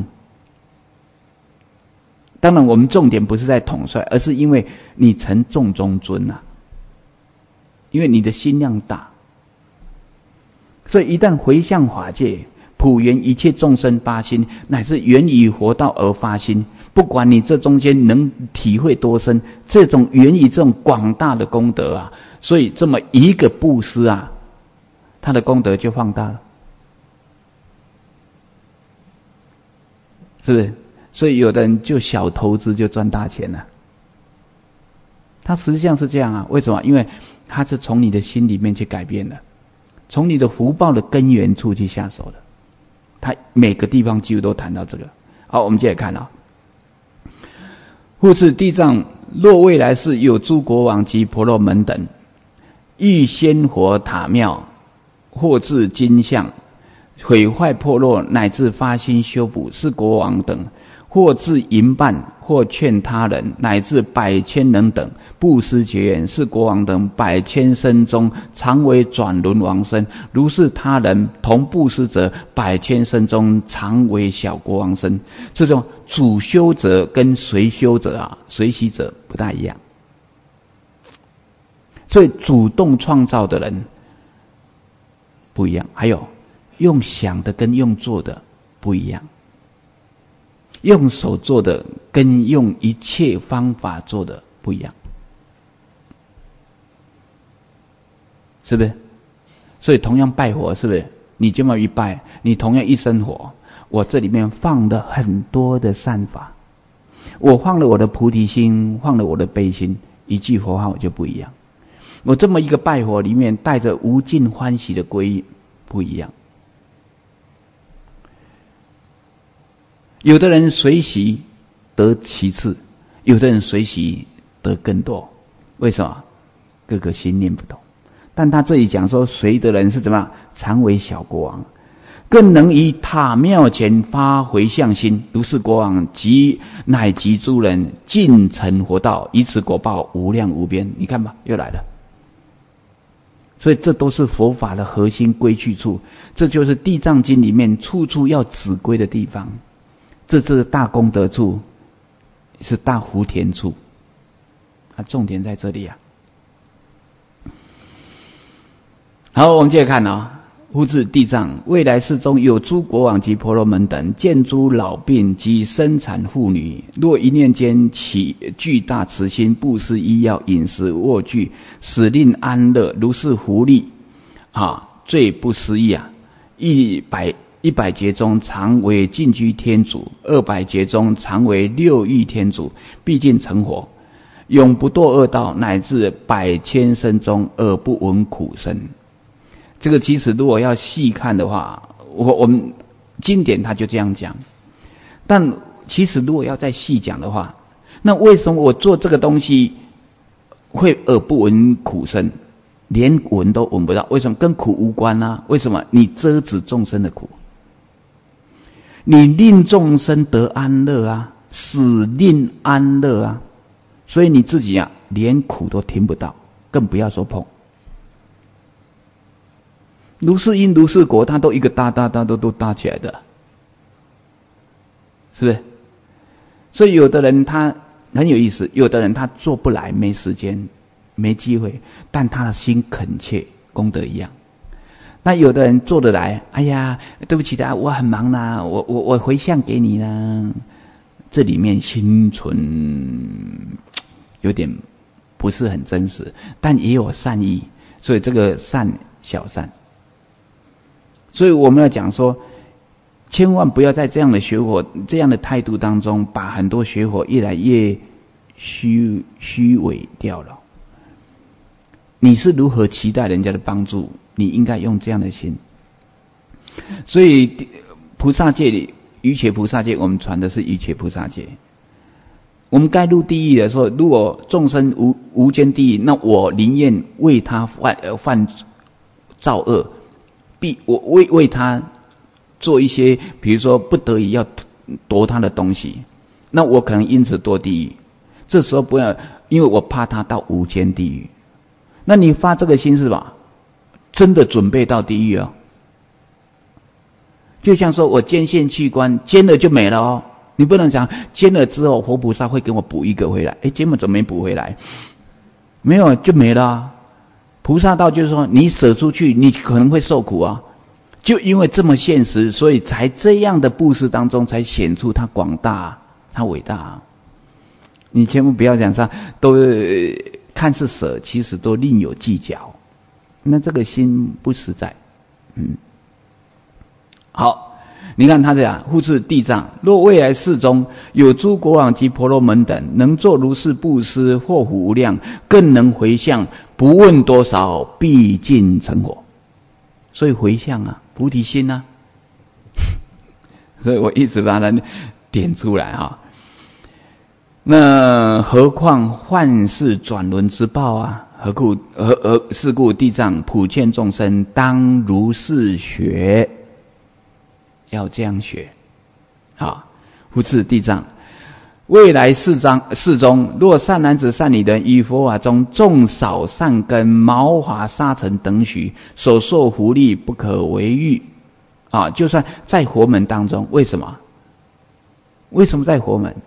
当然我们重点不是在统帅，而是因为你成众中尊啊，因为你的心量大，所以一旦回向法界，普圆一切众生发心，乃是源于佛道而发心，不管你这中间能体会多深，这种源于这种广大的功德啊，所以这么一个布施啊，他的功德就放大了，是不是？所以有的人就小投资就赚大钱了，他实际上是这样啊。为什么？因为他是从你的心里面去改变的，从你的福报的根源处去下手的。他每个地方几乎都谈到这个。好，我们接着看啊。复次地藏， 若未来世有诸国王及婆罗门等，欲仙火塔庙，或置金像，毁坏破落，乃至发心修补，是国王等；或置银瓣，或劝他人，乃至百千人等布施结缘，是国王等百千生中常为转轮王身。如是他人同布施者，百千生中常为小国王身。这种主修者跟随修者啊，随喜者不大一样。所以主动创造的人不一样，还有用想的跟用做的不一样。用手做的跟用一切方法做的不一样，是不是？所以同样拜火，是不是？你这么一拜，你同样一生火，我这里面放了很多的善法，我放了我的菩提心，放了我的悲心，一句佛号就不一样。我这么一个拜火里面带着无尽欢喜的皈依，不一样。有的人随喜得其次，有的人随喜得更多。为什么？各个心念不同。但他这里讲说，随的人是怎么样？常为小国王，更能于塔庙前发回向心，如是国王乃及诸人尽成佛道，以此果报无量无边。你看吧，又来了。所以这都是佛法的核心归去处，这就是地藏经里面处处要指归的地方。这是大功德处，是大福田处，重点在这里啊。好，我们接着看啊，复至地藏，未来世中有诸国王及婆罗门等，见诸老病及生产妇女，若一念间起巨大慈心，布施医药饮食卧具，使令安乐，如是福利最不思议啊！100劫中常为净居天主，200劫中常为六欲天主，毕竟成佛，永不堕恶道，乃至百千生中而不闻苦声。这个其实如果要细看的话，我们经典它就这样讲，但其实如果要再细讲的话，那为什么我做这个东西会耳不闻苦声，连闻都闻不到？为什么？跟苦无关啊？为什么？你遮止众生的苦，你令众生得安乐啊，使令安乐啊，所以你自己啊，连苦都听不到，更不要说碰。如是因如是果，它都一个搭都搭起来的，是不是？所以有的人他很有意思，有的人他做不来，没时间，没机会，但他的心恳切，功德一样。那有的人做得来，哎呀，对不起的，我很忙啦，我回向给你啦，这里面心存有点不是很真实，但也有善意，所以这个善小善。所以我们要讲说，千万不要在这样的学火、这样的态度当中，把很多学火越来越虚伪掉了。你是如何期待人家的帮助？你应该用这样的心。所以菩萨界里，瑜伽菩萨界，我们传的是瑜伽菩萨界。我们该入地狱的时候，如果众生无间地狱，那我宁愿为他犯造恶。我为他做一些，比如说不得已要夺他的东西，那我可能因此堕地狱。这时候不要，因为我怕他到无间地狱。那你发这个心是吧？真的准备到地狱哦。就像说我捐献器官，捐了就没了哦。你不能讲捐了之后活菩萨会给我补一个回来，捐了怎么没补回来？没有就没了啊。菩萨道就是说，你舍出去，你可能会受苦啊。就因为这么现实，所以才这样的布施当中，才显出它广大，它伟大。你千万不要讲上都看似舍，其实都另有计较，那这个心不实在。好，你看他这样，复至地藏，若未来世中有诸国王及婆罗门等，能作如是布施，祸福无量，更能回向，不问多少，必尽成佛。所以回向啊，菩提心啊，所以我一直把它点出来啊。 那何况幻世转轮之报啊？是故地藏普劝众生当如是学，要这样学。好，复次地藏，未来世中，若善男子、善女人于佛法中种少善根、毛华沙尘等许，所受福利不可为喻。啊，就算在佛门当中，为什么？为什么在佛门？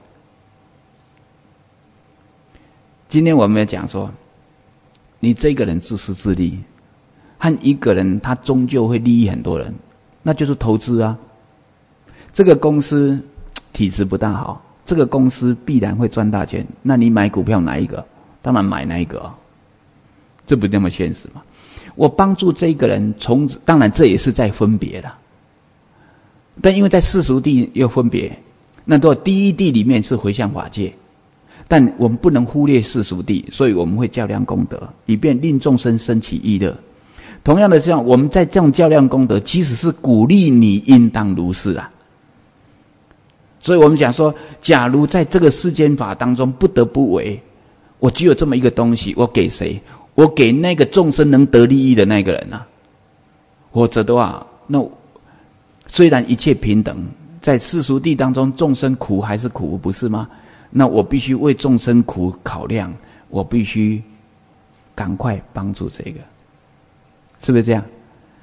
今天我们要讲说，你这个人自私自利，和一个人他终究会利益很多人，那就是投资啊。这个公司体质不大好，这个公司必然会赚大钱，那你买股票哪一个？当然买那一个啊，这不那么现实嘛。我帮助这个人当然这也是在分别了，但因为在世俗地又分别，那到第一地里面是回向法界，但我们不能忽略世俗地，所以我们会较量功德，以便令众生生起意乐。同样的这样，我们在这种较量功德，其实是鼓励你应当如是啊。所以我们讲说，假如在这个世间法当中不得不为，我只有这么一个东西，我给谁？我给那个众生能得利益的那个人啊。否则的话，那虽然一切平等，在世俗地当中，众生苦还是苦，不是吗？那我必须为众生苦考量，我必须赶快帮助这个，是不是这样？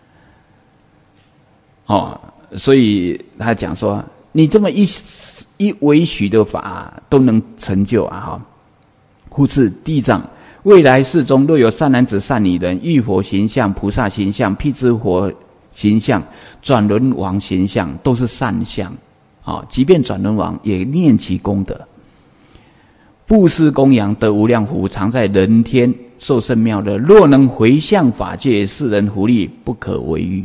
所以他讲说，你这么一微许的法都能成就啊！复次地藏，未来世中若有善男子、善女人，遇佛形象、菩萨形象、辟支佛形象、转轮王形象，都是善相啊！即便转轮王也念其功德，布施供养得无量福，常在人天受甚妙乐。若能回向法界，世人福利不可为喻。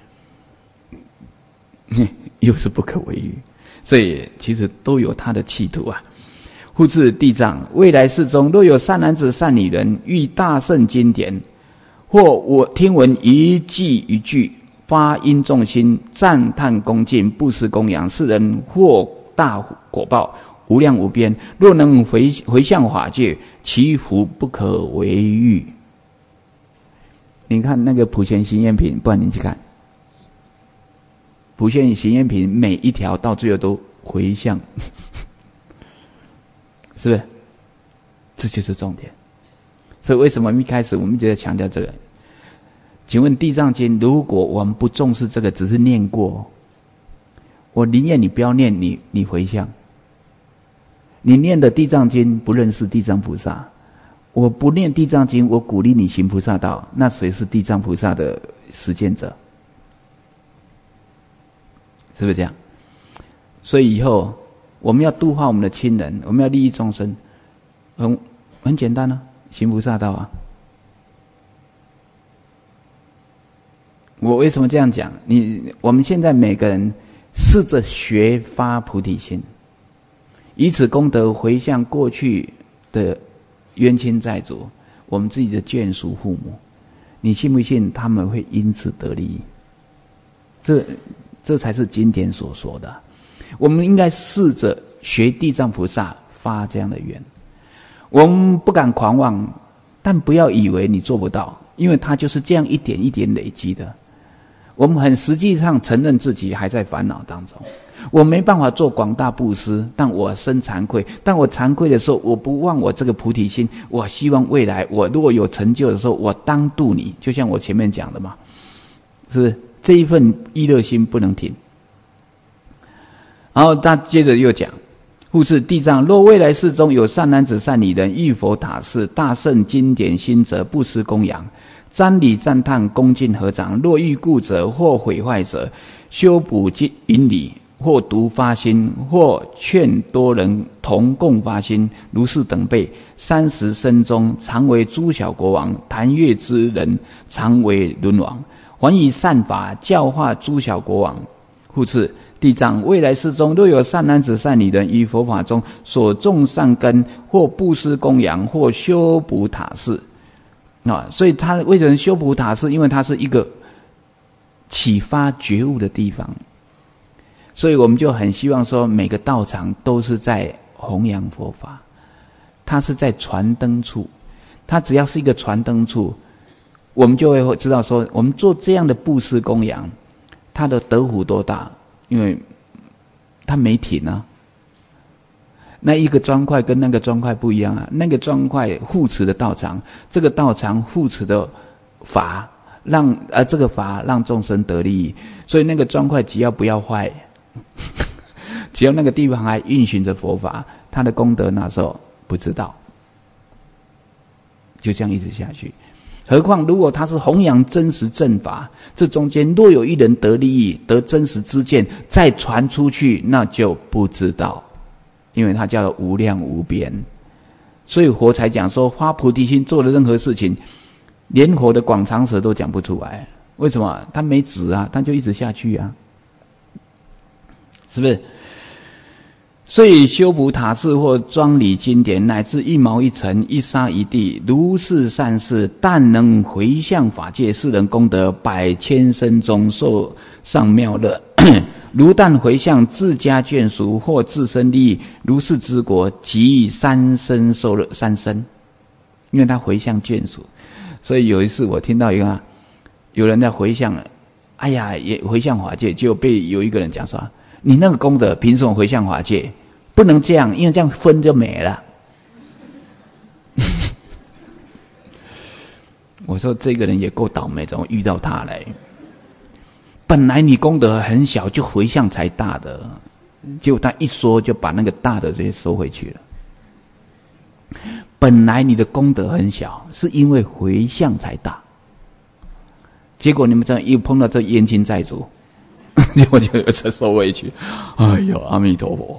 又是不可为喻，所以其实都有他的企图啊。复次地藏，未来世中若有善男子、善女人，遇大圣经典，或我听闻一句一句，发殷重心，赞叹恭敬，布施供养，世人获大果报，无量无边。若能回向法界，其福不可为喻。你看那个普贤行愿品，不然你去看普贤行愿品，每一条到最后都回向，是不是？这就是重点。所以为什么一开始我们一直在强调这个？请问地藏经，如果我们不重视这个，只是念过，我宁愿你不要念，你回向。你念的地藏经不认识地藏菩萨，我不念地藏经，我鼓励你行菩萨道，那谁是地藏菩萨的实践者？是不是这样？所以以后我们要度化我们的亲人，我们要利益众生，很简单啊，行菩萨道啊。我为什么这样讲？我们现在每个人试着学发菩提心，以此功德回向过去的冤亲债主，我们自己的眷属父母，你信不信他们会因此得利益？这才是经典所说的。我们应该试着学地藏菩萨发这样的愿。我们不敢狂妄，但不要以为你做不到，因为它就是这样一点一点累积的。我们很实际上承认自己还在烦恼当中，我没办法做广大布施，但我生惭愧。但我惭愧的时候，我不忘我这个菩提心，我希望未来我如果有成就的时候，我当度你，就像我前面讲的嘛，是不是？这一份意乐心不能停。然后他接着又讲，复次地藏，若未来世中有善男子、善女人，遇佛塔寺、大圣经典心者，布施供养，瞻礼赞叹，恭敬合掌。若遇故者或毁坏者，修补引礼，或独发心，或劝多人同共发心，如是等辈，30生中常为诸小国王，谈阅之人常为轮王。还以善法教化诸小国王。复次地藏，未来世中若有善男子、善女人，于佛法中所种善根，或布施供养，或修补塔寺所以他为什么修补塔寺？因为它是一个启发觉悟的地方，所以我们就很希望说，每个道场都是在弘扬佛法，它是在传灯处，它只要是一个传灯处，我们就会知道说，我们做这样的布施供养，它的德福多大，因为它没停啊。那一个砖块跟那个砖块不一样啊，那个砖块护持的道场，这个道场护持的法，让这个法让众生得利益，所以那个砖块只要不要坏，只要那个地方还运行着佛法，他的功德那时候不知道，就这样一直下去。何况如果他是弘扬真实正法，这中间若有一人得利益，得真实知见，再传出去，那就不知道。因为它叫做无量无边，所以佛才讲说，发菩提心做的任何事情，连佛的广长舌都讲不出来。为什么？他没止啊，他就一直下去啊，是不是？所以修补塔寺或庄理经典，乃至一毛一尘、一沙一地，如是善事，但能回向法界，世人功德百千生中受上妙乐。如但回向自家眷属或自身利益，如是之国即三生受乐三生，因为他回向眷属。所以有一次我听到有人在回向，哎呀，也回向法界，就被有一个人讲说，你那个功德凭什么回向法界？不能这样，因为这样分就没了。我说这个人也够倒霉，怎么遇到他嘞？本来你功德很小，就回向才大的，结果他一说就把那个大的直接收回去了。本来你的功德很小，是因为回向才大，结果你们这样又碰到这冤亲债主，结果就再收回去。哎呦，阿弥陀佛！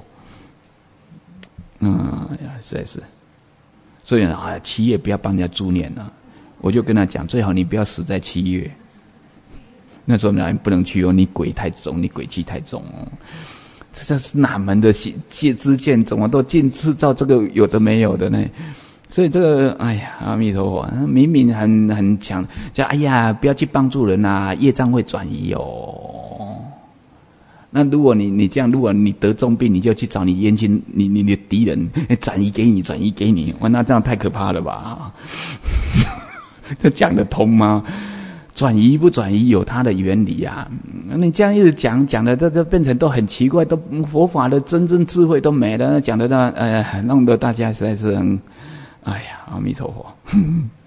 实在是，所以7月不要帮人家助念了。我就跟他讲，最好你不要死在7月。那时候呢不能去哦，你鬼太重，你鬼气太重哦。这是哪门的戒知见？怎么都尽制造这个有的没有的呢？所以这个，哎呀，阿弥陀佛，明明很强，叫哎呀，不要去帮助人啊，业障会转移哦。那如果你这样，如果你得重病，你就去找你冤亲，你的敌人转移给你，哇，那这样太可怕了吧？这讲得通吗？转移不转移有它的原理啊！你这样一直讲的，这变成都很奇怪，都佛法的真正智慧都没了，讲的弄得大家实在是很，哎呀，阿弥陀佛！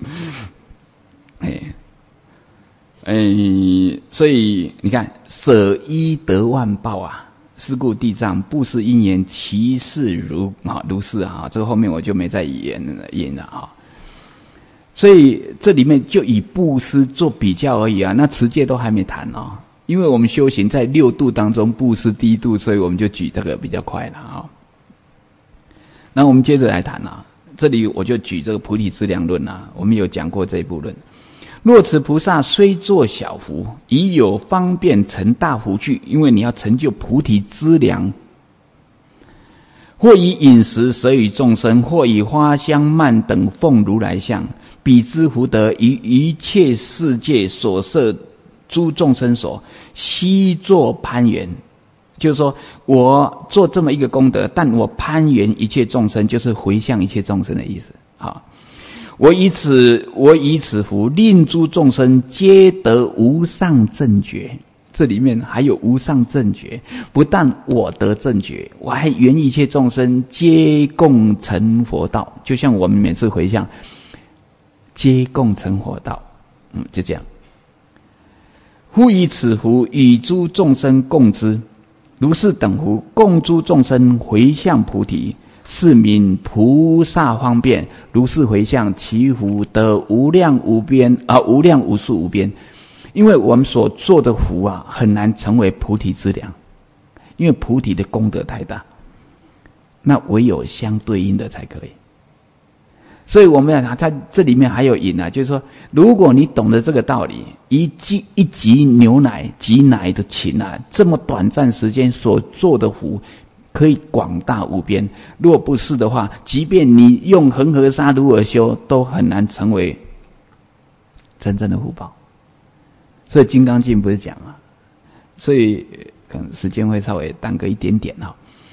所以你看，舍一得万报啊！是故地藏布施因缘，其事如是啊！这个后面我就没再演了啊。所以这里面就以布施做比较而已啊，那持戒都还没谈哦，因为我们修行在6度当中，布施第1度，所以我们就举这个比较快了啊。那我们接着来谈啊，这里我就举这个菩提资粮论啊，我们有讲过这一部论。若此菩萨虽作小福，已有方便成大福具，因为你要成就菩提资粮。或以饮食舍与众生，或以花香曼等奉如来像，彼之福德于一切世界所设诸众生所，悉作攀缘。就是说我做这么一个功德，但我攀缘一切众生，就是回向一切众生的意思。好，我以此福，令诸众生皆得无上正觉。这里面还有无上正觉，不但我得正觉，我还愿一切众生皆共成佛道。就像我们每次回向，皆共成佛道，就这样。复以此福与诸众生共之，如是等福，共诸众生回向菩提，是名菩萨方便。如是回向，其福得无量无边无量无数无边。因为我们所做的福啊，很难成为菩提资粮，因为菩提的功德太大，那唯有相对应的才可以。所以我们要讲，它这里面还有引啊，就是说，如果你懂得这个道理，一集牛奶挤奶的情啊，这么短暂时间所做的福，可以广大无边。若不是的话，即便你用恒河沙如而修，都很难成为真正的福报。所以《金刚经》不是讲啊，所以可能时间会稍微耽搁一点点哈。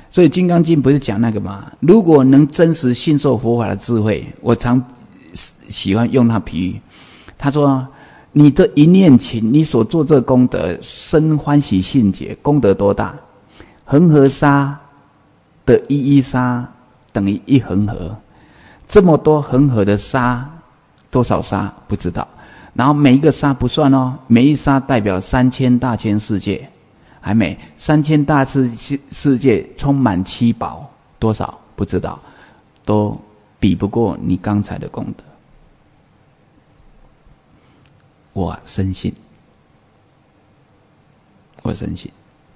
所以《金刚经》不是讲那个吗？如果能真实信受佛法的智慧，我常喜欢用它比喻。他说：“你的一念情，你所做这功德，生欢喜信解，功德多大？恒河沙的一沙等于一恒河，这么多恒河的沙，多少沙不知道。然后每一个沙不算哦，每一沙代表3000大千世界。”还没3000大世界充满七宝，多少不知道，都比不过你刚才的功德。我深信，我深信，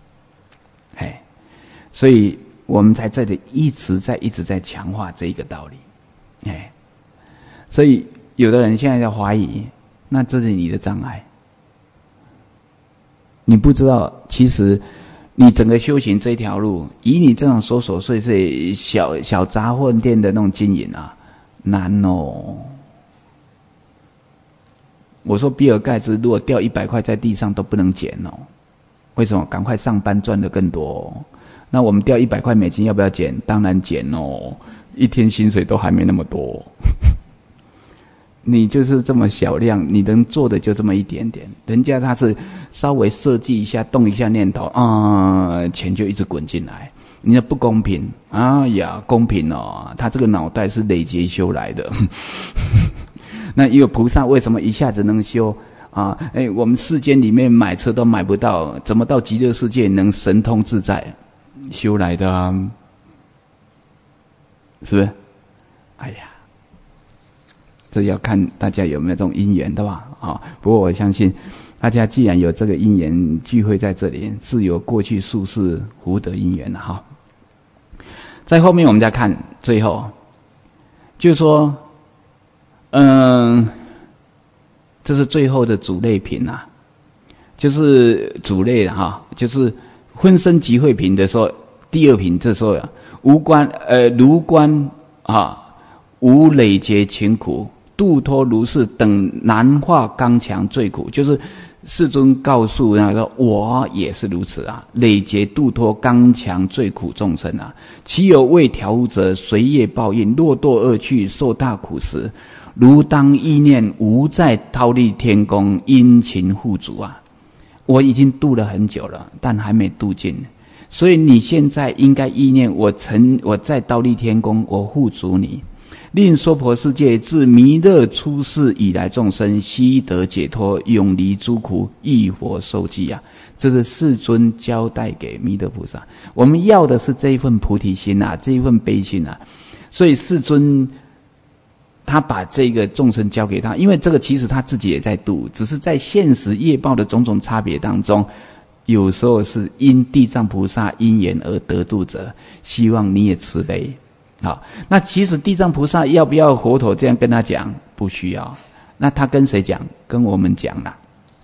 所以我们才这里一直在强化这一个道理，所以有的人现在在怀疑，那这是你的障碍。你不知道，其实你整个修行这一条路，以你这种琐琐碎碎小杂货店的那种经营啊，难哦。我说比尔盖茨如果掉100块在地上都不能捡哦，为什么？赶快上班赚得更多哦。那我们掉100块美金要不要捡？当然捡哦，一天薪水都还没那么多。你就是这么小量，你能做的就这么一点点。人家他是稍微设计一下，动一下念头啊，钱就一直滚进来。你说不公平？哎呀，公平哦！他这个脑袋是累劫修来的。那一个菩萨为什么一下子能修啊？我们世间里面买车都买不到，怎么到极乐世界能神通自在？修来的啊，是不是？哎呀！这要看大家有没有这种因缘，对吧？不过我相信，大家既然有这个因缘聚会在这里，是有过去宿世福德因缘的哈。在后面我们再看最后，就是说，这是最后的主类品啊，就是主类哈，就是分身集会品的时候，第二品这时候无关如观啊，无累劫情苦。度脱如是等难化刚强最苦，就是世尊告诉那个我也是如此啊，累劫度脱刚强最苦众生啊，其有未调伏者，随业报应，落堕恶趣，受大苦时，如当意念无在忉利天宫，殷勤护主啊。我已经度了很久了，但还没度尽，所以你现在应该意念我在忉利天宫，我护主你。令娑婆世界自弥勒出世以来，众生悉得解脱，永离诸苦，忆佛受记啊！这是世尊交代给弥勒菩萨。我们要的是这一份菩提心啊，这一份悲心啊。所以世尊他把这个众生交给他，因为这个其实他自己也在度，只是在现实业报的种种差别当中，有时候是因地藏菩萨因缘而得度者，希望你也慈悲。好，那其实地藏菩萨要不要佛陀这样跟他讲？不需要。那他跟谁讲？跟我们讲啦。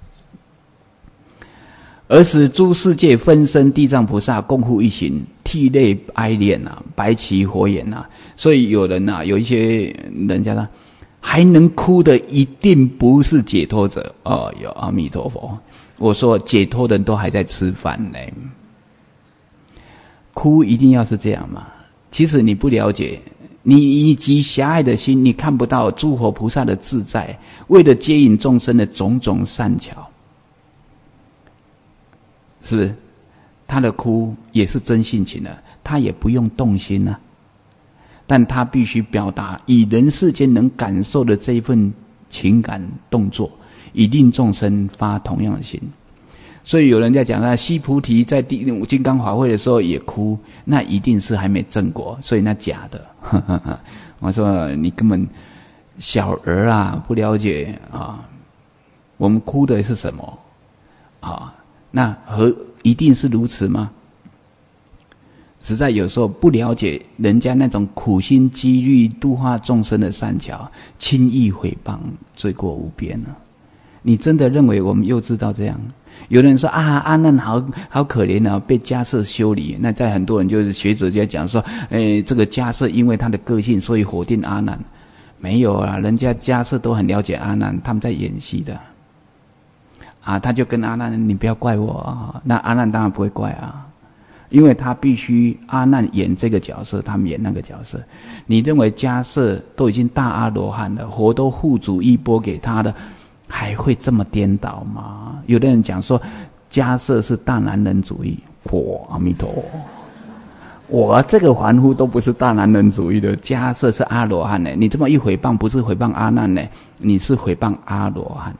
而使诸世界分身地藏菩萨共护一行，涕泪哀恋啊，白其火眼啊。所以有人啊，有一些人家他还能哭的，一定不是解脱者哦。有阿弥陀佛，我说解脱的人都还在吃饭呢，哭一定要是这样嘛？其实你不了解，你以及狭隘的心，你看不到诸佛菩萨的自在，为了接引众生的种种善巧，是不是？他的哭也是真性情的，他也不用动心啊，但他必须表达以人世间能感受的这一份情感动作，以令众生发同样的心。所以有人在讲西菩提在金刚法会的时候也哭，那一定是还没证果，所以那假的。我说你根本小儿啊，不了解啊，我们哭的是什么啊？那一定是如此吗？实在有时候不了解人家那种苦心积虑度化众生的善巧，轻易毁谤，罪过无边了。你真的认为我们幼稚到这样？有人说啊，阿难好可怜啊，被迦叶修理。那在很多人就是学者在讲说，这个迦叶因为他的个性，所以否定阿难。没有啊，人家迦叶都很了解阿难，他们在演戏的。啊，他就跟阿难，你不要怪我啊。那阿难当然不会怪啊。 因为他必须阿难演这个角色，他们演那个角色。你认为迦叶都已经大阿罗汉了，佛都护主衣钵给他的，还会这么颠倒吗？有的人讲说迦叶是大男人主义，阿弥陀佛，我这个凡夫都不是大男人主义的，迦叶是阿罗汉呢。你这么一诽谤，不是诽谤阿难呢，你是诽谤阿罗汉，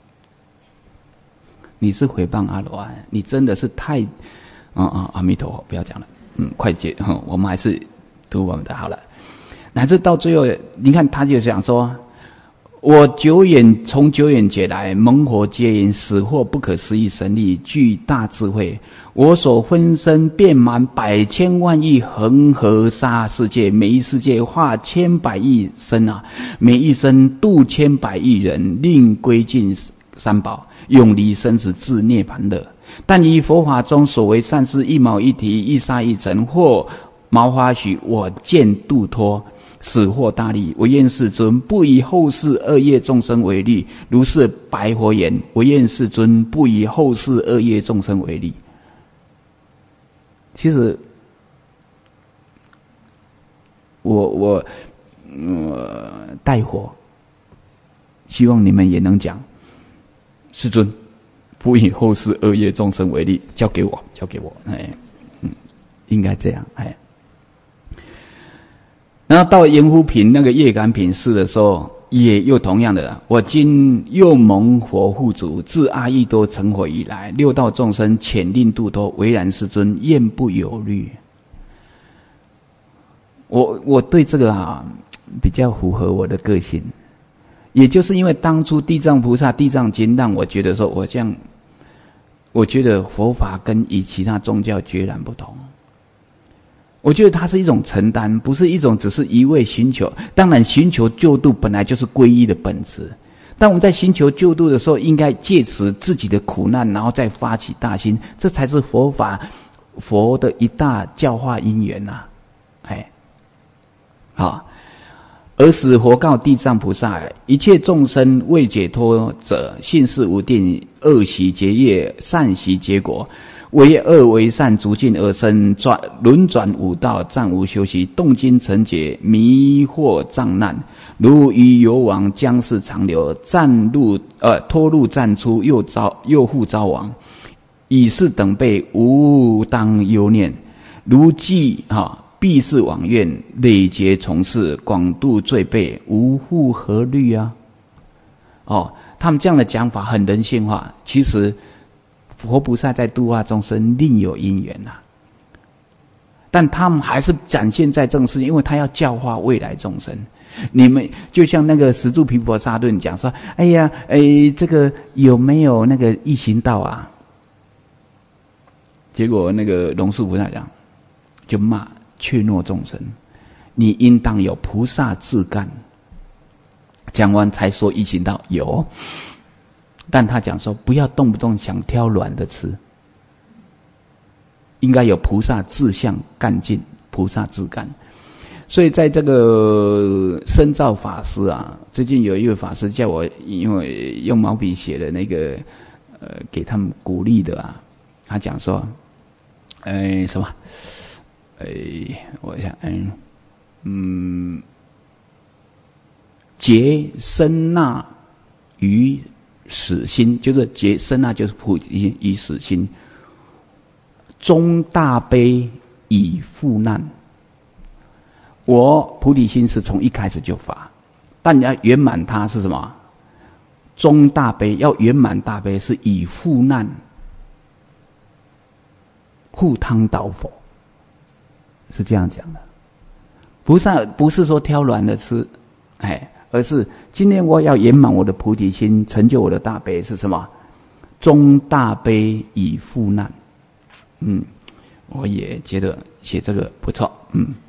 你是诽谤阿罗汉，你真的是太阿弥陀佛，不要讲了，快结，我们还是读我们的好了。乃至到最后，你看他就讲说，我从久远劫来，蒙佛接引，使获不可思议神力，具大智慧。我所分身遍满百千万亿恒河沙世界，每一世界化千百亿身啊，每一生度千百亿人，令归尽三宝，永离生死，至涅槃乐。但以佛法中所为善事，一毛一提，一沙一尘，或毛花许，我见度脱，使获大利。我愿世尊不以后世恶业众生为例。如是白佛言：我愿世尊不以后世恶业众生为例。其实我带火，希望你们也能讲，世尊不以后世恶业众生为例，交给我，应该这样，然后到盐湖品那个业感品事的时候，也又同样的，我今又蒙佛护主，自阿逸多成佛以来，六道众生潜令度脱，唯然世尊厌不有虑。我对这个比较符合我的个性，也就是因为当初地藏菩萨地藏经让我觉得说，我觉得佛法跟与其他宗教截然不同。我觉得它是一种承担，不是一种只是一味寻求。当然寻求救度本来就是皈依的本质，但我们在寻求救度的时候，應該借此自己的苦難，然後再發起大心，這才是佛法佛的一大教化因緣呐、好，而使佛告地藏菩薩：一切眾生未解脫者，信事無定，惡習結業，善習結果。為惡為善，逐境而生，輪轉五道，暫無休息，動經成劫，迷惑障難，如魚游往，將是長流，脫入暫出，又復遭亡，以是等輩，無當憂念，如既必是往願，累劫從事，廣度罪輩，無復何慮啊？他们这样的讲法很人性化，其实佛菩萨在度化众生另有因缘呐，但他们还是展现在正视，因为他要教化未来众生。你们就像那个十住毗婆沙论讲说，这个有没有那个易行道啊？结果那个龙树菩萨讲，就骂怯懦众生，你应当有菩萨自干。讲完才说易行道有。但他讲说，不要动不动想挑软的吃，应该有菩萨自相干尽，菩萨自干。所以在这个深造法师啊，最近有一位法师叫我，因为用毛笔写的那个给他们鼓励的啊，他讲说，什么？我想，结身纳于死心，就是结身纳，就是菩提以死心，中大悲以赴难。我菩提心是从一开始就发，但要圆满它是什么？中大悲，要圆满大悲是以赴难，赴汤蹈火，是这样讲的。菩萨不是说挑软的吃，而是今天我要圆满我的菩提心，成就我的大悲是什么？中大悲以赴难。我也觉得写这个不错。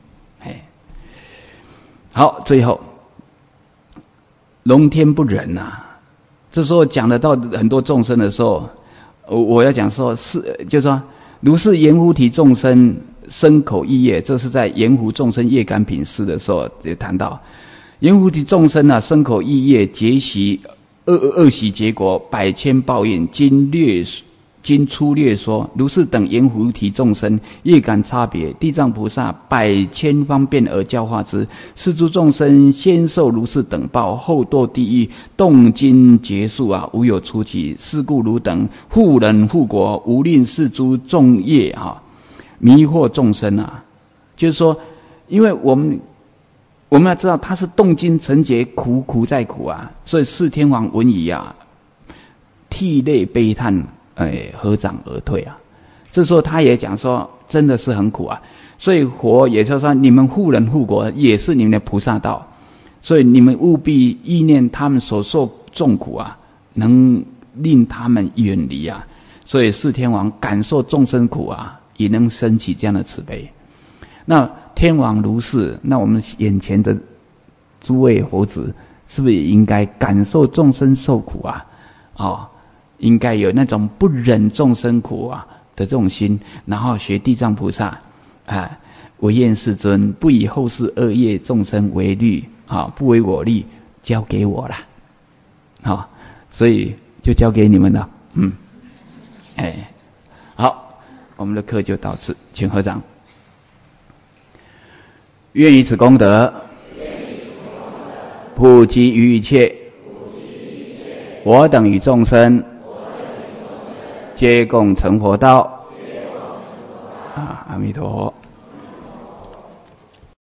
好，最后龙天不忍啊，这时候讲得到很多众生的时候，我要讲说就是说，如是盐湖体众生身口意业，这是在盐湖众生业感品事的时候也谈到。盐湖体众生啊，身口意业结习恶习结果，百千报应，今经粗略说，如是等阎浮提众生，业感差别，地藏菩萨百千方便而教化之。是诸众生先受如是等报，后堕地狱，动经结束啊，无有出期。是故汝等护人护国，无令是诸众业啊，迷惑众生啊。就是说，因为我们要知道，他是动经成劫，苦在苦啊，所以四天王闻已啊，涕泪悲叹。合掌而退啊！这时候他也讲说，真的是很苦啊。所以佛也就是说，你们护人护国也是你们的菩萨道，所以你们务必意念他们所受众苦啊，能令他们远离啊。所以四天王感受众生苦啊，也能生起这样的慈悲。那天王如是，那我们眼前的诸位佛子，是不是也应该感受众生受苦啊？应该有那种不忍众生苦啊的这种心，然后学地藏菩萨啊，唯愿世尊不以后世恶业众生为虑啊，不为我虑，交给我了，所以就交给你们了。好，我们的课就到此，请合掌。愿以此功德，普及于一切，我等与众生。皆共成佛道。阿弥陀佛。